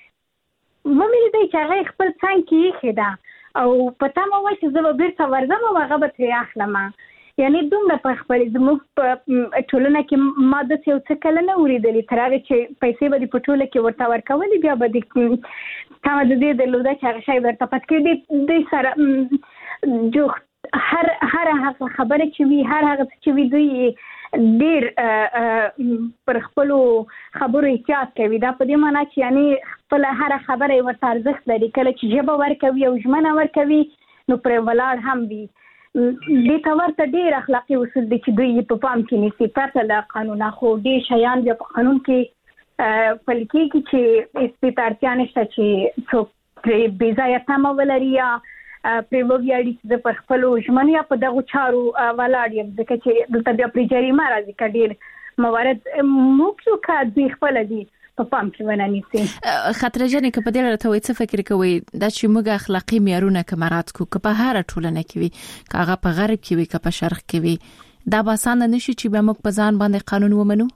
ومې لیدی چې هغه خپل څنګ کې ایښې ده او په تمه وه چې زه به بیرته ورځم او هغه به ترې اخلم. یعنی دومره په خپل زموږ په ټولنه کې ما داسې یو څه کله نه اورېدلي، تر هغې چې پیسې به دې په ټوله کې ورته ورکولې بیا به دې تمه د دې درلوده چې هغه شی ورته پات کړي. دوی سره جوخت هر هغه خبره چې وي، هر هغه څه چې وي، دوی ډېر پر خپلو خبرو احتیاط کوي. دا په دې معنا چې یعنی خپله هره خبره یې ورته ارزښت لري. کله چې ژبه ورکوي او ژمنه ورکوي نو پرې ولاړ هم وي. دې ته ورته ډېر اخلاقي اصول دي چې دوی یې په پام کې نیسي پرته له قانونه، خو ډېر شیان بیا په قانون کې پلي کېږي چې هېڅ ته اړتیا نشته چې څوک پرې بې ځایه تمه ولري یا پرې وویاړي چې زه پر خپلو ژمنو یا په دغو چارو ولاړ یم، ځکه چې دلته بیا پرې جریمه راځي که ډېر موارد موږ یو که دوی خپله دي. په پام کې ونیسي. خاطر جنې کې په دې اړه ته څه فکر کوي دا چې موږ اخلاقی معیارونه کمرات کو په هر ټولنه کې وي کاغه په غرب کې وي که په شرق کې وي دا به آسان نشي چې به موږ په ځان باندې قانون ومنو؟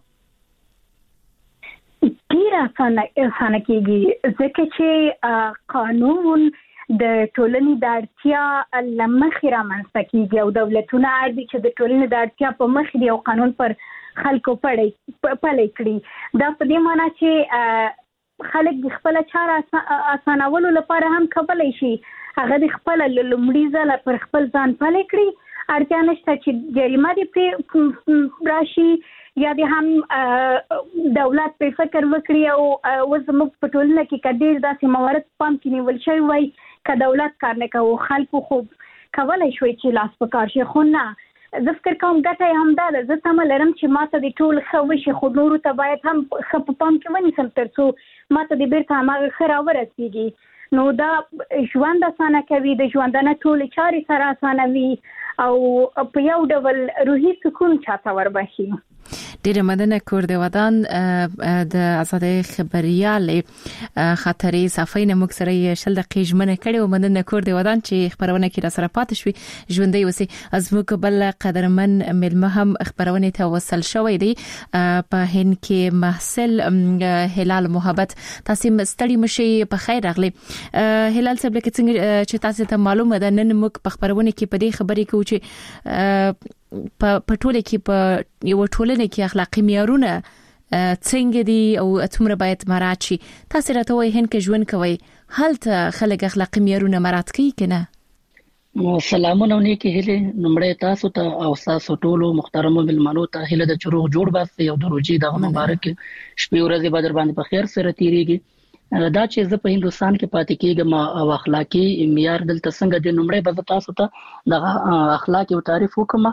ډیر آسان کېږي ځکه چې قانون د ټولنې د اړتیا لمخې رامنځته کیږي او دولتونه اړ دي چې د ټولنې د اړتیا په مخ دی او قانون پر خلکو پلي کړي. دا په دې معنی چې خلک د خپل چاره اسانولو لپاره هم کولای شي هغه د خپل لومړي ځل پر خپل ځان پلي کړي. اړتیا نشته چې جریمه دې راشي یا د هم دولت په فکر وکړي او زموږ په ټولنه کې کډیر داسې موارد پام کې نیول شوی وای ک دولت کار نه کوي خلکو خو کولای شوی چې لاس په کار شي خو نه. زه فکر کوم ګټه هم ده زه تم لرم چې ماته د ټول خو شي خو نور ته باید هم خپ پام کې ونیسم ترڅو ماته د بیرته هغه خره ورسیږي. نو دا ژوند اسانه کوي د ژوندانه ټول چارې سره اسانوي او په یو ډول روحي سکون چاته وربشي. ډیره مننه کور د ودان د آزادۍ خبريالې خاطرې صفینه موږ سره شل دقیقې ژمنه کړې او مننه کور د ودان چې خبرونه کې را سره پاتې شوي ژوندۍ وسی ازموږ بل قدرمن ملمه هم خبرونه ته وصل شوې دي په هند کې محصل هلال محبت تاسو مستړي مشي په خیر راغلي. هلال صاحب لکه څنګه چې تاسو ته معلومه ده نن موږ په خبرونه کې په دې خبرې کوو چې په ټوله کې په یو ټولنه کې اخلاقی معیارونه څنګه دي او اتمره باید مراعات شي. تاسو راته وایي هند کې ژوند کوي هلته خلک اخلاقی معیارونه مراعات کوي کنه؟ سلامونه نیکی هله نمړې تاسو ته او تاسو ټولو محترمو ملمنو ته هله د چروغ جوړ باسي او د روزي د مبارک شپې ورځې بدر باندې په خیر سره تیریږي. دا چې زه په هندستان کې پاتې کېږم او اخلاقی معیار دلته څنګه د نمړې به تاسو ته د اخلاق او تعریف وکم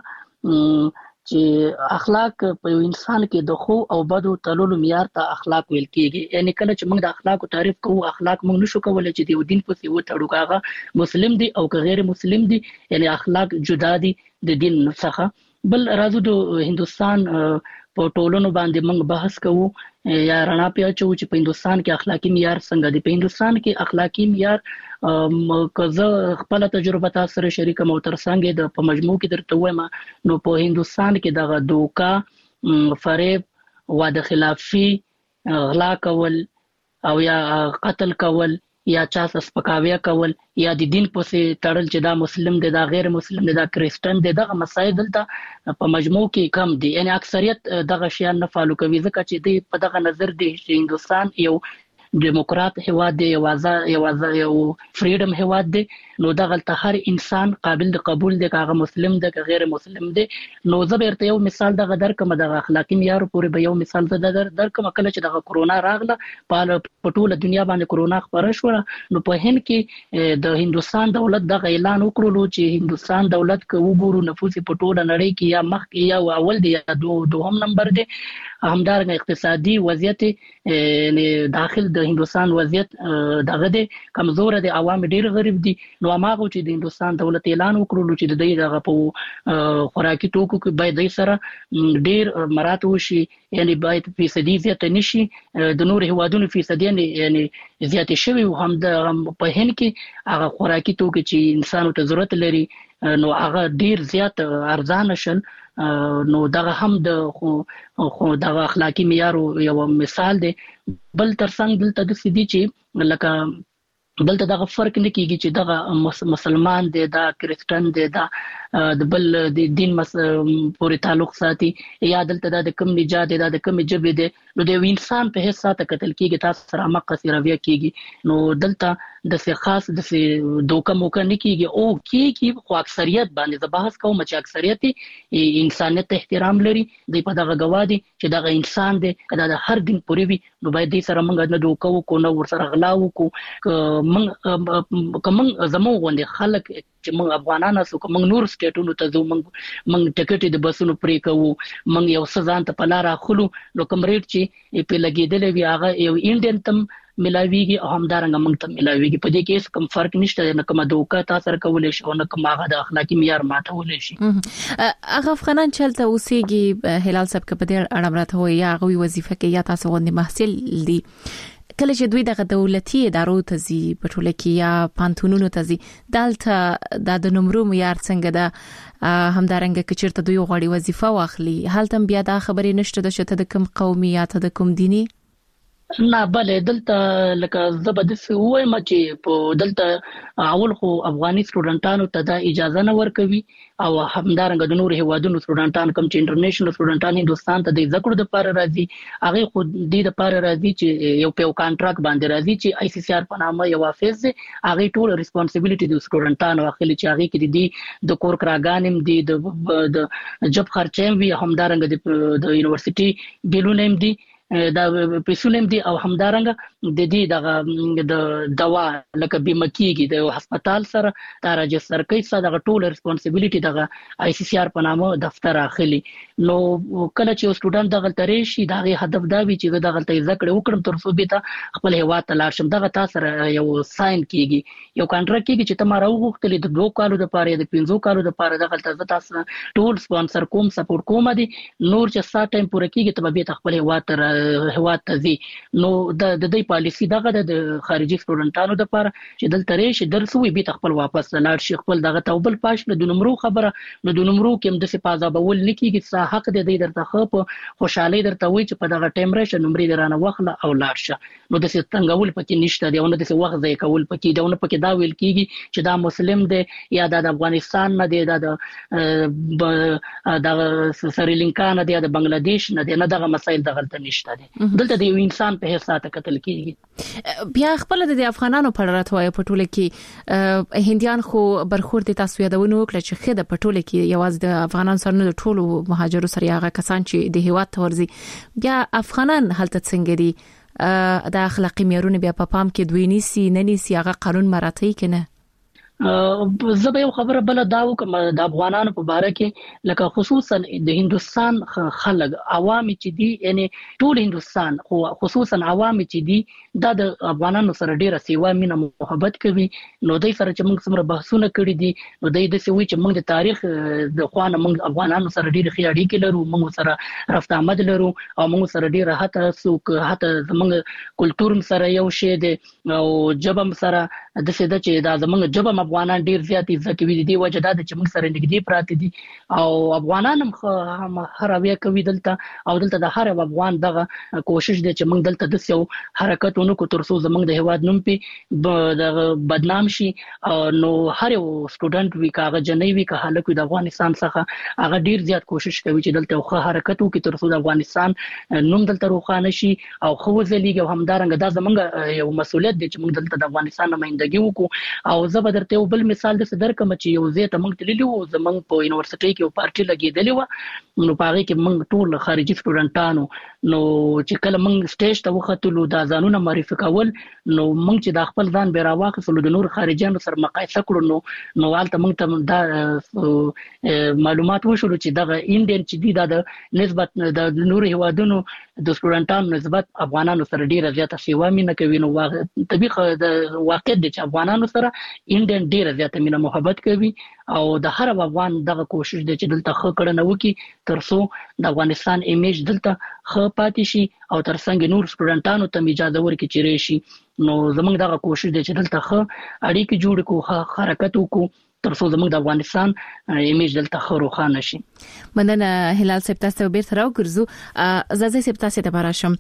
چې اخلاق په انسان کې د خو او بدو تللو معیار ته اخلاق ویل کېږي. یعنی کله چې موږ د اخلاق تعریف کوو اخلاق موږ نشو کولای چې د دین په سی و تړو کاغه مسلم دي او غیر مسلم دي یعنی اخلاق جدا دي د دین څخه. بل راځو د هندستان په ټولونو باندې موږ بحث کوو یا رڼا پیاچو چې په هندستان کې اخلاقی معیار څنګه دی. په هندستان کې اخلاقی معیار کزه خپل تجربه تاسو سره شریکه مو تر څنګه د په مجموع کې درته وایم نو په هندستان کې دغه دوکا فریب واده خلافی غلا کول او یا قتل کول یا چا سپکاوی کول یا د دین په سي تړل چې دا مسلم دی دا غیر مسلم دی دا کریسچن دی دغه مسایل دلته په مجموع کې کم دي. یعنی اکثریت دغه شیان نه فالو کوي ځکه چې دی په دغه نظر دی چې هندستان یو ډیموکرات هیواد دی یو فریډم هیواد دی نو دغه هر انسان قابل د قبول دی که مسلم دی که غیر مسلم دی. نو زه بیرته یو مثال دغه درکم دغه اخلاقی معیار پورې به یو مثال درکم. کله چې دغه کرونا راغله په ټوله دنیا باندې کرونا خبره شو نو په هند کې د هندستان دولت دغه اعلان وکړلو چې هندستان دولت که وګورو نفوس په ټوله نړۍ کې یا مخ کې یا اول دی یا دوهم نمبر دی. همدارنګه اقتصادي وضعیت داخل د هندستان وضعیت دغه دی کمزور دی عوام ډیر غریب دي. نو هغه چې د هندستان دولت اعلان وکړلو چې د دې دغه په خوراکي توکو کې باید د سره ډیر مراتب وشي یعنی باید فیصدي زیات نشي د نور هوادونو فیصدي یعنی زیات شوی هم د په هند کې هغه خوراکي توکو چې انسانو ته ضرورت لري نو هغه ډیر زیات ارزان شل. نو دغه هم د خو دغه اخلاقی معیار یو مثال دی. بل ترڅنګ دلته د سدي چې لکه دلته دغه فرق نه کیږي چې دغه مسلمان دی دا کریسچن دی دا د بل د دین پورې تعلق ساتي یا دلته د کوم نجات دی د کوم جبه دی نو د انسان په حساب سره قتل کیږي تاسو سره مقص رویه کیږي. نو دلته د څه خاص د څه دوکه موکه نه کیږي او کیږي خو اکثریت باندې د بحث کوم چې اکثریت انسانیت احترام لري دی په دغه گواهی چې دغه انسان دی کله د هر دین پورې وي نو باید دې سره موږ نه دوکه وکړو نو ور سره غلا وکړو کوم زمو غوندي خلک چې موږ افغانان اسو کوم نور سټیټونو ته ځو موږ ټیکټ د بسونو پرې کوو موږ یو سزان ته پلار اخلو نو کوم ریټ چې په لګیدلې وی هغه یو انډین تم ملاویږي او همدارنګه موږ ته ملاویږي په دې کې کوم فرق نشته نه کوم دوکه تاسو سره کولای شي نه کوم هغه د اخلاقی معیار ماتول شي هغه افغانان چلته اوسېږي هلال صاحب په دې اړه راته وي یا غوي وظیفه کې یا تاسو غوندي محصل دي کله چې دوی دغه دولتي ادارو ته زی په ټوله کې یا پانتونونو ته زی دالته د نمرو معیار څنګه ده همدارنګه کچرته دوی غوړي وظیفه واخلي حالتم بیا دا خبرې نشته د شته د کوم قومیت د کوم دیني نه بلې دلته لکه زبدس وایم چې په دلته اول خو افغاني سټوډنټانو ته دا اجازه نه ورکوي او همدارنګه د نور هیوادونو سټوډنټان کوم چې انټرنیشنل سټوډنټان هندستان ته د ذکر د لپاره راځي هغه خو د لپاره راځي چې یو په کانټراکټ باندې راځي چې آی سی سی آر په نامه یو افیس هغه ټول ریسپانسیبিলিټي د سټوډنټانو اخلي چې هغه کې د کور کراګانم د جب خرچېم وی همدارنګه د یونیورسيټي بیلونم دي دا پیسونم دي او همدارنګه د دې د دوا لکه بیمه کیږي د هسپتال سره دا رجستر کوي دا ټول ریسپانسیبিলিټي د آی سی سی آر په نامه دفتر اخلي نو کله چې سټوډنټ دغه ترې شي دا هدف دا وي چې دغه ته ذکر وکړم تر څو به ته خپل هوا ته لاړ شم دغه تاسو سره یو ساين کیږي یو کانټراکټ کیږي چې تمہاره وغوښتل د 2 کالو لپاره د 5 کالو لپاره دغه تاسو ټول سپانسر کوم سپورټ کوم دي نور چې سات ټایم پوره کیږي ته به خپل هوا ته هوا ته زی نو د دې پالیسی دغه د خارجي سټوډنټانو لپاره چې دلته راشي درسوي به خپل واپس لاړ شي خپل دغه توبل پاش د نمرو خبره نو د نمرو کې هم د سپازا بول لیکيږي چې حق دې درته خو خوشحالي درته وي چې په دغه ټیم راشه نمرې درانه واخله او لاړ شه نو د څنګهول پکې نشته دی او نه د وخت ځای کول پکې دی او نه پکې دا ویل کیږي چې دا مسلم دی یا د افغانستان نه دی د سریلانکا نه دی د بنگلاديش نه دی نه دغه مسایل دغه نشته دی دلته د انسان په حساب کتل کیږي بیا خپل د افغانانو په اړه راټوي په ټوله کې هندیان خو برخورد تاسو یادونه وکړه چې خېده په ټوله کې یواز د افغانان سره نه ټولو مهاجرو سره هغه کسان چې د هیواد تورزي بیا افغانان حالت څنګه دي د اخلاقی معیارونه بیا په پام کې دوی نيسي نه نيسي هغه قانون مراعاتي کنه زه به یو خبره بل دا وکم د افغانانو په باره کې لکه خصوصا د هندستان خلک عوام چې دي یعنی ټول هندستان خو خصوصا عوام چې دي د افغانانو سره ډیره سیوا مینه محبت کوي نو دوی سره چې موږ سره بحثونه کړی دي نو دوی د سوي چې موږ د تاریخ د خوانه موږ افغانانو سره ډیره خې اړیکې لرو موږ سره رفت آمد لرو او موږ سره ډیره حتی زموږ کلچر سره یو شی دی او جبم سره د څه د چې دا زموږ جبم افغانان ډیر زیات عزت کوي دي وجه دا چې موږ سره نږدې پراته دي او افغانان هم هرویا کوي دلته او دلته د هر افغان دغه کوشش دي چې موږ دلته د یو حرکت ونکو تر څو زموږ د هواد نوم په بدنام شي نو هر یو سټوډنټ وی کاغه جنې وی که حالکو د افغانستان څخه هغه ډیر زیات کوشش کوي چې دلته خو حرکت وکړي تر څو د افغانستان نوم دلته روښانه شي او خو ځلیږي همدارنګه دا زموږ یو مسولیت دی چې موږ دلته د افغانستان نمائندګي وکړو او زبردرته یو بل مثال د صدر کوم چې یو زه ته موږ تللی وو زمنګ په یونیورسيټي کې یو پارټي لګیدلی و نو پاره کې موږ ټول خارجي سټوډنټانو نو چې کله موږ سټیج ته وختلو دا ځانونه معرفي کول نو موږ چې د خپل ځان به راواخلو د نور خارجيانو سره مقایسه کړو نو حالت موږ ته دا معلومات وشول چې دا انډین چې دی د نسبت د نور هیوادونو د سټوډنټانو نسبت افغانانو سره ډیره زیاته سیوا مینه کوي نو طبيعي د واقع د افغانانو سره انډین ډیره زیاته مینه محبت کوي او د هر افغان دغه کوشش دی چې دلته خو کړه نو کی ترڅو د افغانستان ایمیج دلته خو پاتې شي او ترڅنګ نور سټوډنټانو ته اجازه ورکړي چې راشي نو زمونږ دغه کوشش دی چې دلته خو اړیکې جوړ کو حرکت وکړو ترڅو زموږ د افغانستان ایمیج دلته خروخانه شي. مننه هلال صاحب تاسو بیرته راوګرځو زازه صاحب تاسو ته براشم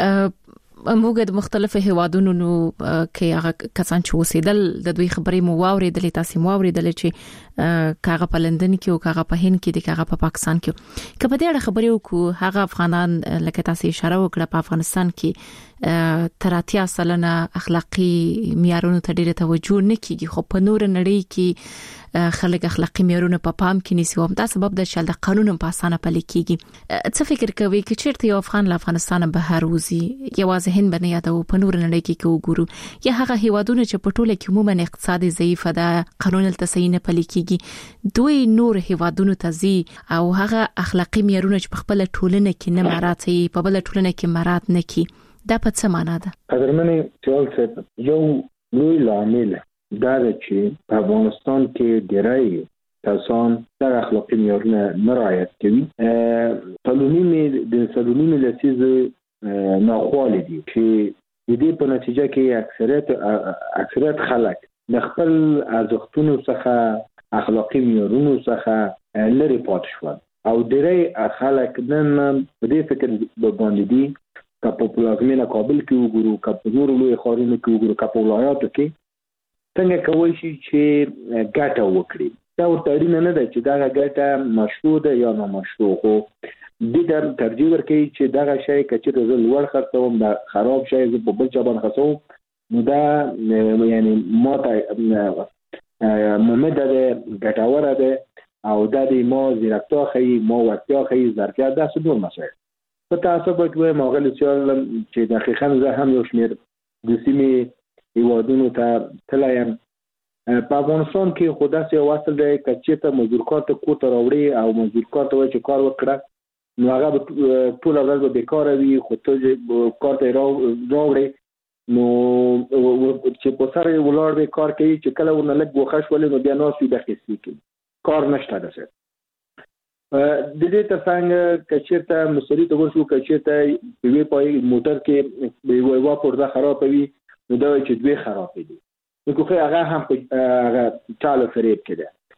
موږ د مختلفو هوادونو کې هغه کسان چې اوسېدل د دوی خبرې مو واورېدلې تاسو مو واورېدل چې کاغه په لندن کې او کاغه په هند کې د کاغه په پاکستان کې کله دې اړه خبرې وکړو هغه افغانان لکه تاسو اشاره وکړه په افغانستان کې تراتیا سلنه اخلاقی معیارونو ته ډېره توجه نه کیږي خو په نور نړۍ کې خلک اخلاقی معیارونه په پام کې نیسي او دا سبب د شل د قانون په اسانه پلي کیږي څه فکر کوي چې چیرته یو افغان له افغانستان بهر وځي یوازې هند باندې یادو په نور نړۍ کې وګورو یا هغه هیوادونه چې په ټوله کې عموما اقتصادي ضعیف ده قانون التسعین پلي کیږي دوی نور هیوادونو ته ځي او هغه اخلاقی معیارونه چې په خپل ټولنه کې نه مراعاتي په بل ټولنه کې مراعات نه کی دا په څه معنا ده قدرمنې چې یو لوی لامل دا چې په افغانستان کې ډېری کسان د اخلاقی معیارونه نه رعایت کوي قانوني لسیز ناخوالې دي چې د دې په نتیجه کې اکثریت خلک د خپل ارزښتونو څخه اخلاقی معیارونو څخه لري پاتې شول او ډېری خلک نن په دې فکر باندې دي که په پلازمینه کابل کې وګورو که په نورو لوی ښارونو کې وګورو که په ولایاتو کې څنګه کولی شي چې ګټه وکړي دا ورته اړینه نه ده چې دغه ګټه مشروع ده یا نامشروع خو دې ته ترجیح ورکوي چې دغه شی که چېرته زه لوړ خرڅوم دا خراب شی زه په بل چا باندې خرڅوم نو دا یعنی ما ته ممده ده ګټوره ده او دا د ما ځیرکتیا ښیي ما وړتیا ښیي ظرفیت داسې ډول مسایل په تاسو به وایم اغلی سیال چې دقیقا زه هم یو شمېر د سیمې هیوادونو ته تللی یم په افغانستان کې خو داسې یو اصل دی که چېرته مزدور کار ته کور ته راوړې او مزدور کار ته وایي چې کار وکړه نو هغه به ټوله ورځ به بېکاره وي خو ته کار ته یې راوړې نو چې په سر یې ولاړ دی کار کوي چې کله ورنه لږ ګوښه شولې نو بیا ناست وي بیا خیستې کوي کار نشته داسې د دې ترڅنګ که چېرته مستري ته ورشو که چېرته په یوې پایې موټر کې یوه پرده خرابه وي نو دا وایي چې دوی خرابې دي نو که هغه هم په چاله فریب کې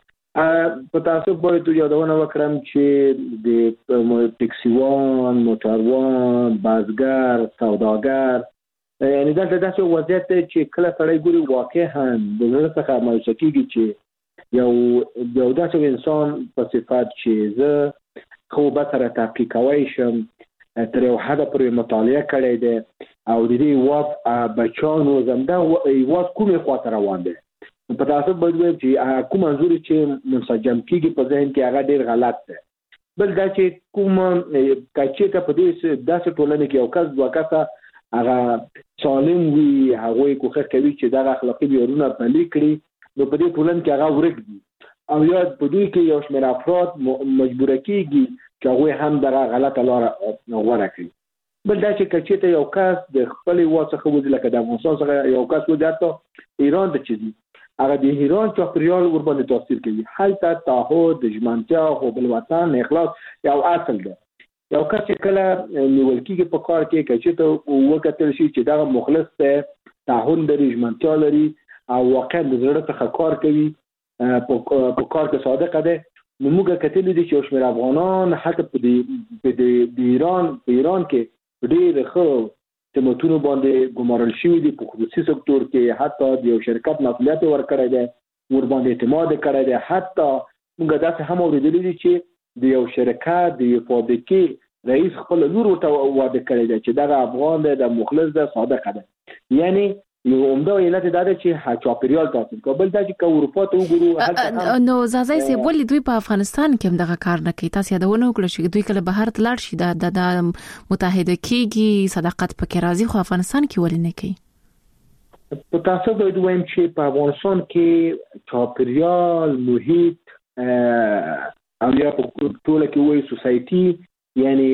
ده په تاسو باید یادونه وکړم چې د ټکسیوان موټروان بازګر سوداګر یعنی دا داسې وضعیت دی چې کله سړی ګوري واقعا د زړه څخه مایوسه کېږي چې یو داسې انسان په صفت چې زه خو به سره تحقیق کوی شم تر یو حده پورې مطالعه کړی دی او د دې هېواد بچیانو زمده هېواد کومې خواته روان دی په تاسو باید ووایم چې کوم انځور چې منسجم کېږي په ذهن کې هغه ډېر غلط دی بل دا چې کوم که چېرته په دې داسې ټولنه کې یو کس دوه کسه هغه سالم وي هغوی کوښښ کوي چې دغه اخلاقي معیارونه پلي کړي نو په دې ټولنه کې هغه ورک دي او یا په دوی کې یو شمېر افراد مجبوره کېږي چې هغوی هم دغه غلطه لاره غوره کړي بل دا چې که چېرته یو کس د خپل هېواد څخه وځي لکه د افغانستان څخه یو کس وځي حتی ایران ته چې ځي هغه د ایران چاپېریال ورباندې تاثیر کوي هلته تعهد د ژمنتیا حب الوطن اخلاص یو اصل دی یو کس چې کله نیول کېږي په کار کې که چېرته وکتل شي چې دغه مخلص دی تعهد لري ژمنتیا لري او واقعا د زړه څخه کار کوي په کار کې صادقه دی نو موږ کتلی دي چې یو شمېر افغانان حتی د ایران کې ډېر ښه خدمتونو باندې ګمارل شوي دي په خصوصي سکتور کې حتی د یو شرکت مسؤلیت یې ورکړی دی ورباندې اعتماد یې کړی دی حتی موږ داسې هم اورېدلي دي چې د یو شرکت د یو فابریکې رئیس خپل لور ورته واده کړی دی چې دغه افغان دی د مخلص دی صادقه دی یعنی یو عمده علت دا ده چې چاپېریال تاثیر کوي بل دا چې که اروپا ته وګورو نو زازای سي ولې دوی په افغانستان کې هم دغه کار نه کوي تاسو یادونه وکړه چې دوی کله بهر تلاړ شي د متحده کېږي صداقت پکې راځي خو افغانستان کې ولې نه کوي په تاسو باید وایم چې په افغانستان کې چاپېریال محیط او یا په ټوله کې وایي سوسایټي یعنی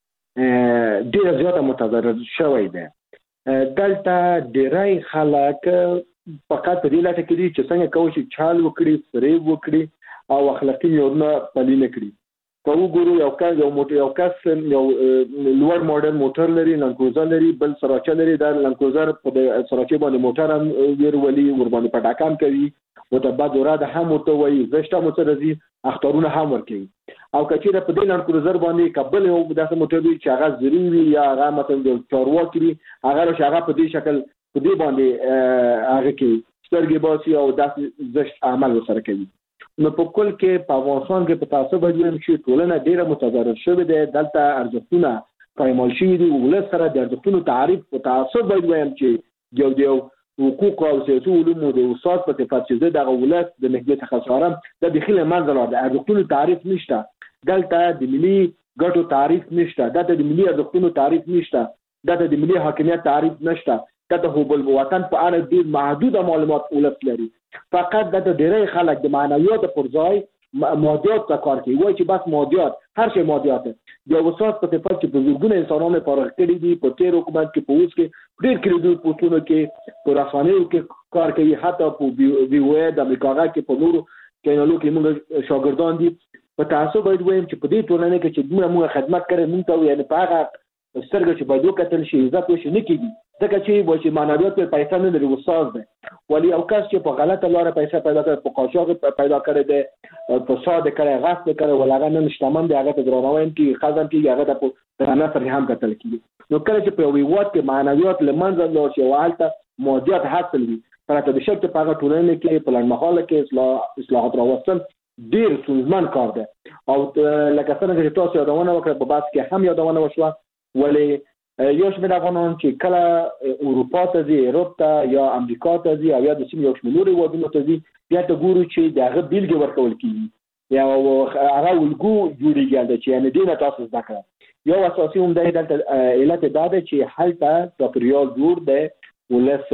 ډېره زیاته متضرر شوی دی دلته ډېری خلک فقط په دې لټه کې دي چې څنګه کولی شي چال وکړي فریب وکړي او اخلاقي معیارونه پلي نه کړي که وګورو یو کس یو لوړ ماډل موټر لري لانکروزر لري بل سراچه لري دا لانکروزر په سراچې باندې موټر هم ویرولي ورباندې پټاکان کوي ورته بد وراده هم ورته وایي زشت هم ورته راځي اختارونه هم ورکوي او که چېرته په دې لانکروزر باندې که بل یو داسې موټر وي چې هغه زرین وي یا هغه مثلا د چارواکي وي هغه راشي هغه په دې شکل په دې باندې هغه کوي سترګې باسي او داسې زشت عمل ورسره کوي نو په کل کې په افغانستان کې په تاسو باندې چې ټولنه ډیره متضرر شوې ده. دلته ارزښتونه پایمال شوي دي. ولس سره د ارزښتونو تعریف په تاسو باندې وایم چې یو حقوق او سیاسي علوم د استاد په صفات چې د ولس د مهدیت خسارم د بخیل منځ د ارزښتونو تعریف نشته. دلته د ملي ګټو تعریف نشته. دلته د ملي ارزښتونو تعریف نشته. دلته د ملي حاکمیت تعریف نشته. دلته حب الوطن په اړه ډیر محدود معلومات ولس لري. فقط د ډیری خلک د معنویات پر ځای مادیات ته کار کوي. وایي چې بس مادیات هر شی مادیات دي. د وسات په صفات چې په زګونه انسانانو فارغ کړي دي په تیر حکومت کې په اوس کې ډیر کړي پوسټونو کې په رسانیو کې کار کوي. حتی په وی او د امریکا کې په نورو چینلونو کې موږ شاګردان دي. په تاسو باید وایم چې په دې ټولنه کې چې موږ خدمت کوي موږ ته یعنی په هغه سترګې چې باید وکتل شي عزت وشي نه کیږي. ځکه چې وایي چې معنویات په پیسې نه لري استاد دی. ولی او کس چې په غلطه لار پیسې پیدا کړي په قاچاق پیدا کړي دي فساد کړي غصب کړي ولغه نه مشتمن دی هغه ته درناوی کې خزم کې هغه ته په نه هم کتل کیږي. نو کله چې په ویوات کې معنویات لمنځه لاړ شي او حالت مادیات حاصل وي پرته د شک په هغه ټولنه کې په لړمحاله کې اصلاحات راوستل ډیر ستونزمن کار دی. او لکه څنګه چې تاسو یادونه وکړه په بحث کې هم یادونه وشوه ولی یو شمېر افغانان چې کله اروپا ته ځي اروپا یا امریکا ته ځي او یا د سیمې یو شمېر نورو هېوادونو ته ځي بیا ته ګورو چې د هغه بیلګې ورکول کېږي یا هغه الګو جوړېږي هلته چې یعنې دې نه تاسو زده کړه. یو اساسي عمده دلته علت دا ده چې هلته چاپېریال جوړ دی. ولس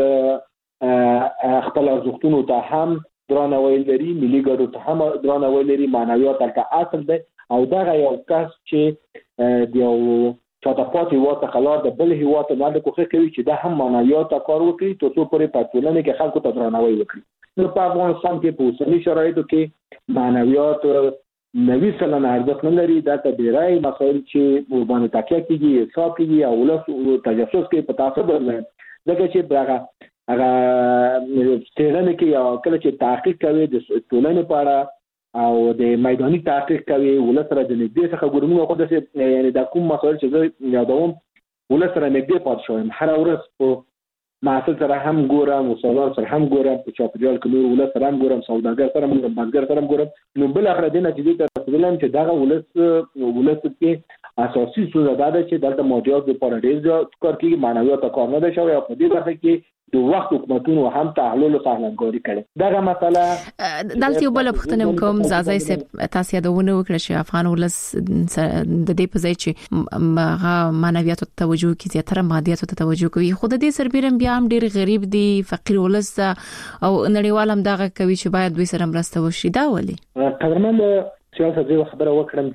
خپل ارزښتونو ته هم درناوی لري. ملي ګټو ته هم درناوی لري. معنویات هلته اصل دی. او دغه یو کس چې د یو چاته پاتې هېواد څخه لاړ د بل هېواد ته باندې کوښښ کوي چې دا هم معنویات ته کار وکړي تر څو پورې په ټولنه کې خلکو ته درناوی وکړي. نو په افغانستان کې په اوسني شرایطو کې معنویات 90% ارزښت نه لري. دا ته ډېری مسایل چې ورباندې تکیه کېږي حساب کېږي او ولس تجسس کوي په تاسو باندې. ځکه چې هغه څېړنې کې یا کله چې تحقیق کوي د ټولنې په اړه او د میداني تحقیق کوي ولس سره د نږدې څخه ګورم خو داسې یعنی د کوم مسایل چې زه یادوم ولس سره نږدې پاتې شوم. هر ورځ په محصل سره هم ګورم استادان سره هم ګورم په چاپېریال کې نور ولس سره هم ګورم سوداګر سره هم ګورم بازار سره هم ګورم. نو بل اخر د نتیجې ته رسیدلم چې دغه ولس کې اساسي څه دا ده چې دلته مادیات لپاره ډېر کار کوي معنویات کار نه دی شوی او په دې برخه کې د وخت حکومتونو هم تحلیل او سهلنګوري کړي. دغه مسله دلته یو بل پښتنه کوم زازای سه تاسو یادونه وکړه چې افغان ولس د دې په ځای چې معنویات ته توجه کوي زیاتره مادیات ته توجه کوي. خو د دې سربېرم بیا هم ډېر غریب دي فقیر ولس او نړیوال هم دغه کوي چې باید دوی سره مرسته وشي. دا ولي قدرمن سیاست دی خبره وکړم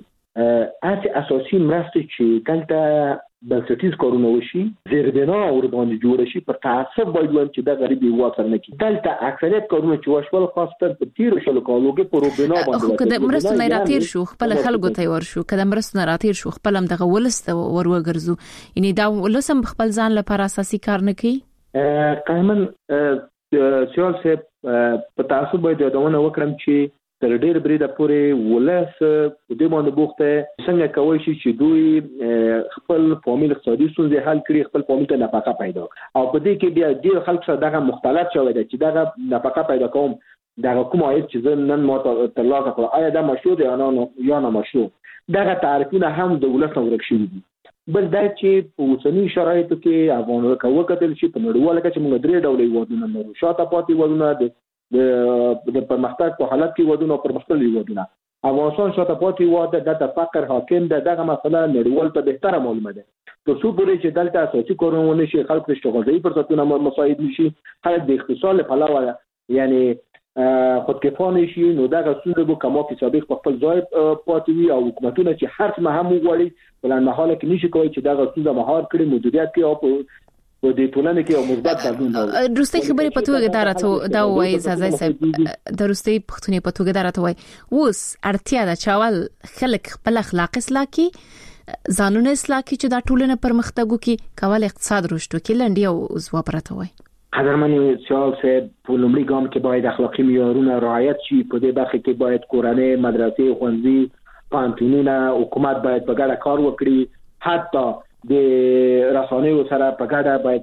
چې اساسي مرسته چې دلته بنسټیز کارونه وشي زیربنا اور باندې جوړ شي پر تعصب باید چې دا غریبي واتر نه کی. دلته اکثریت کارونه چې وشول خاصه په تیر شلو کالو کې پروبنا باندې خو کله مرسته نه راتیر شو خپل خلکو ته ورشو کله مرسته نه راتیر شو خپل هم دغه ولسته وروګرځو یعنی دا ولسم خپل ځان لپاره اساسي کار نه کوي. قانون سیال سه په تعصب باید یادونه وکړم چې تر ډېر بریده پورې ولس په دې باندې بوخته څنګه کوي چې دوی خپل فامیل اقتصادي ستونزې حل کړي خپل فامیل ته نفقه پیدا او په دې کې بیا ډېر خلک سره دغه مختلف شوی دی چې دغه نفقه پیدا کوم دغه کوم عاید چې زه نن ما ترلاسه کړم آیا دا مشروع دی یا نه مشروع. دغه تعریفونه هم د ولس ورک شوي دي. بل دا چې په اوسني شرایطو کې افغان وکتل شي په نړیواله کچه موږ درې ډولې هېوادونه لرو. شاته پاتې هېوادونه د پرمختګ په حالت کې ودونه او پرمختللي ودونه. افغانستان شاته پاتې هېواد د فقر حاکم ده. دغه مسله نړیوال ته بهتره معلومه ده. تر څو پورې چې دلته اساسي کارونه ونه شي خلک د اشتغالي فرصتونه مساعد نشي خلک د اقتصاد له پلوه یعنی خودکفا نشي نو دغه ستونزه به کما په سابق په خپل ځای پاتې وي او حکومتونه چې هر څه هم وغواړي بلان محاله کې نشي کوي چې دغه ستونزه مهار کړي مدیریت کوي او په دې ټولنه کې یو مثبت بدلون راوړي. درسته خبرې په توګه دا وایي زازای صاحب درسته پښتوني په توګه دا وایي اوس اړتیا ده چاول خلک خپل اخلاق اصلاح کی ځانونه اصلاح کی چې دا ټولنه پرمختګ وکړي کول اقتصاد رشد وکړي لنډي او زو پرته وایي. قدرمن سیال صاحب په لومړي ګام کې باید اخلاقی معیارونه رعایت شي. په دې برخه کې باید کورنۍ مدرسې ښوونځي پوهنتونونه حکومت باید په ګډه کار وکړي. حتی د رسانیو سره په ګډه باید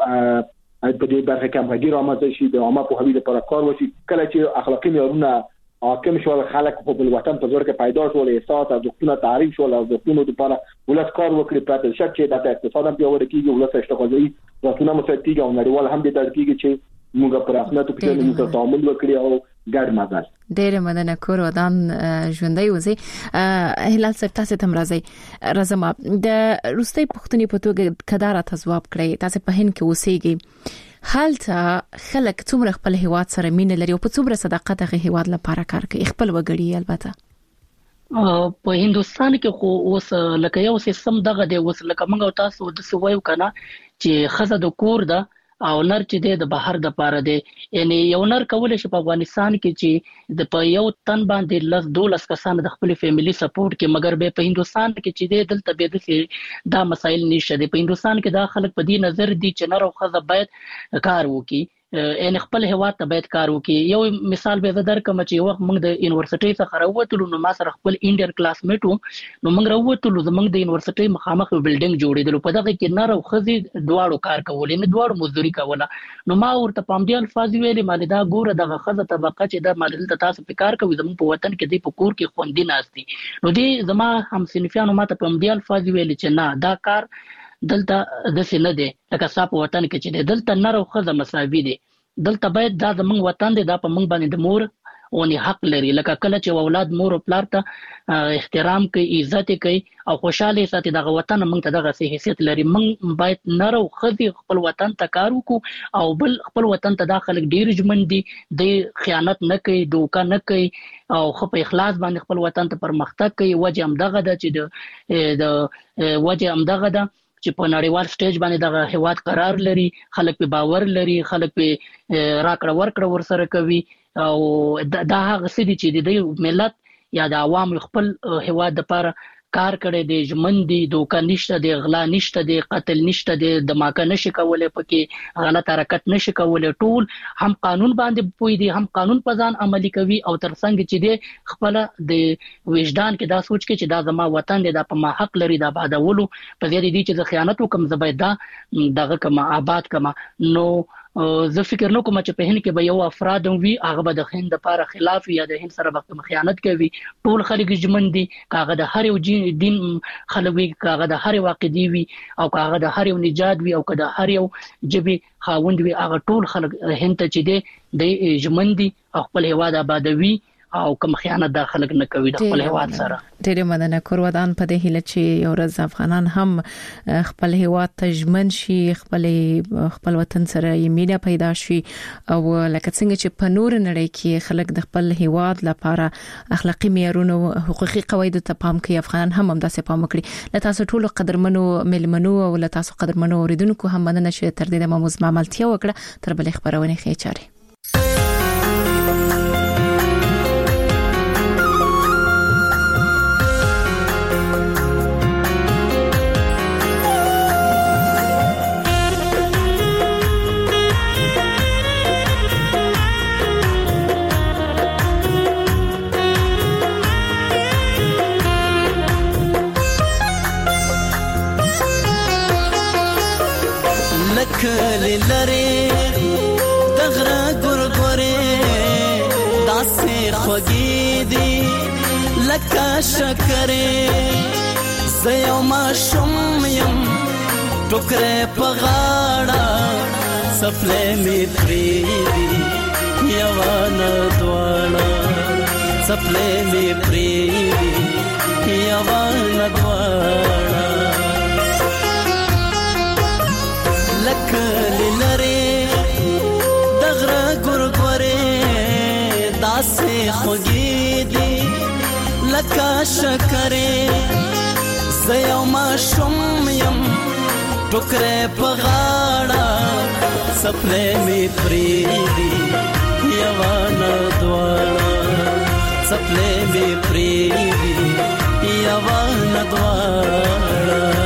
په دې برخه کې همغږي رامنځته شي د عامه پوهاوي لپاره کار وشي. کله چې اخلاقی معیارونه حاکم شول، خلک په بل وطن په زور کې پیدا شول، احساس او ځواکونه تعریف شول او ځواکونه لپاره ولس کار وکړي. پاتې شک چې د اقتصاد هم پیاوړی کیږي، ولس اشتغالي ځواکونه مساعدتي او نړیوال هم د تدقیق چې موږ پر خپل ټکو کې تعامل وکړي او ګډ مزل. ډېر مننه کور ودان ژوندۍ وزي هلال صاحب تاسو ته راځم د روستي پښتني په توګه کدارا تجواب کړی. تاسو په هند کې اوسېږئ، حالته خلک څومره خپل هیواد سره مینه لري او په څومره صداقت هغه هیواد لپاره کار کوي خپل وګړي؟ البته په هندستان کې خو اوس لکه یو سیستم دغه دی، اوس لکه موږ تاسو د سوایو کنه چې خزه د کور ده او نر چې د بهر د پاره دی. یعنی یو نر کولای شي په افغانستان کې چې د په یو تن باندې 12 کسان د خپل فیملی سپورټ کې، مګر به په هندستان کې چې دلته به د دا مسایل نشته دي. په هندستان کې دا خلک په دې نظر دي چې نر او خزه باید کار وکړي، ان خپل هیواد ته باید کار وکړي. یو مثال به درکم چې وخت موږ د یونیورسيټي څخه راووتلو نو ما سره خپل انډین کلاس میټ نو موږ راووتلو زموږ د یونیورسيټي مخامخ بلډینګ جوړېدل، په دغه کې نر او خزي دواړو کار کولې، نه دواړو مزدوري کوله. نو ما ورته پام دی الفاظ ویلې مال دا ګوره دغه خزه طبقه چې د مال ته تاسو په کار کوي زموږ په وطن کې د په کور کې خوندې ناشتي. نو دې زما هم صنفیانو ماته پام دی الفاظ ویلې چې نه دا کار دلته د سینه دی، لکه صاحب وطن کې چې دلته نر او خزه مساوي دي، دلته باید دا زمونږ وطن دی، دا په موږ باندې د مور او حق لري. لکه کله چې اولاد مور او پلار ته احترام کوي، عزت کوي او خوشاله ساتي، دغه وطن موږ ته دغه حیثیت لري. موږ باید نر او خزي خپل وطن ته کار وکړو او بل خپل وطن ته داخله ډیر ژمن دي، د خیانت نه کوي، دوکه نه کوي او خپل اخلاص باندې خپل وطن ته پرمختګ کوي. وجه هم دغه ده چې د وجه هم دغه ده چې په نړیوال سټیج باندې دغه هیواد قرار لري، خلک په باور لري، خلک په راکړه ورکړه ورسره کوي او دا هغه څه دي چې د ملت یا د عوام خپل هیواد لپاره کار کړي دي، ژمن دي، دوکه نشته دي، غلا نشته دي، قتل نشته دي، دماکه نشي کولای، پکې غلط حرکت نشي کولای. ټول هم قانون باندې پوي دي، هم قانون په ځان عملي کوي او ترڅنګ چې دي خپل د وجدان کې دا سوچ کې چې دا زما وطن دی، دا په ما حق لري، دا آبادولو په دې دي چې خیانت وکم زبې دا دغه کما آباد کما. نو زه فکر نه کوم چې په هند کې به یو افراد وي هغه به د هند لپاره خلاف یا د هند سره وخت خیانت کوي. ټول خلک ژمن دي، کاغه د هر یو دین خلک وي، کاغه د هر یو عقیدې وي او کاغه د هر یو نجات وي او کاغه د هر یو جبي خاوند وي، هغه ټول خلک هند ته چې د ژمن دي او خپل هیواد آبادوي او کوم خیانت داخله نه کوي د خپل هیواد سره. ډېر مننه کور ودان په دې هیله چې یو ورځ افغانان هم خپل هیواد ته ژمن شي، خپل وطن سره یې مینه پیدا شي او لکه څنګه چې په نور نړۍ کې خلک د خپل هیواد لپاره اخلاقی معیارونو او حقوقي قواعدو ته پام کوي، افغانان هم داسې پام وکړي. له تاسو ټول قدرمنو ملمنو او له تاسو قدرمنو اوریدونکو هم مننه چې تر دې د مزمعملتیا وکړه. تر بلې خبرونه ښه چاري. کلی لري دغره ګورګورې داسې خوږې دي لکه شکرې، زه یو ماشوم یم ټوکرې په غاړه، څپلۍ مې پرېږدي یوه نه دواړه، څپلۍ مې پرېږدي یوه نه دواړه. کلی لري دغره ګورګورې داسې خوږې دي لکه شکرې، زه یو ماشوم یم ټوکرې په غاړه، څپلۍ مې پرېږدي یوه نه دواړه، څپلۍ مې پرېږدي یوه نه دواړه.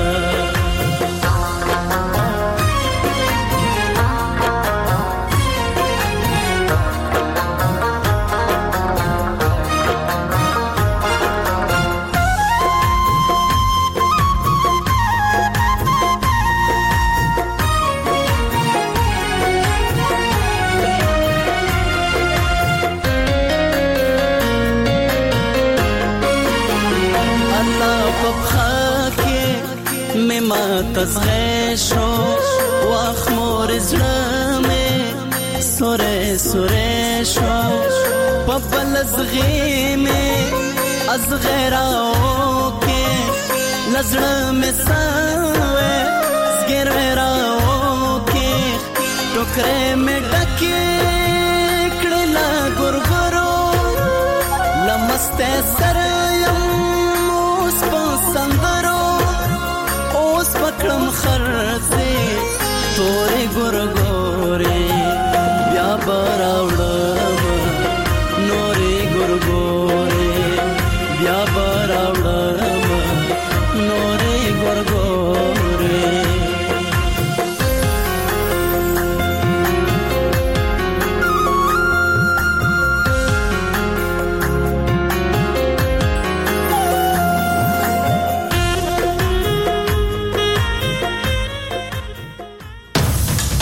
تزغه شو واخ مور زړه مې سوره سوره شو په بل زغې مې از غیراو کې لزړه مې سوې زګراو کې ټوکرې مې ډکې کړل ګورګورو لمسته سره سندرو اوس پکړم خرڅه تورې ګورګو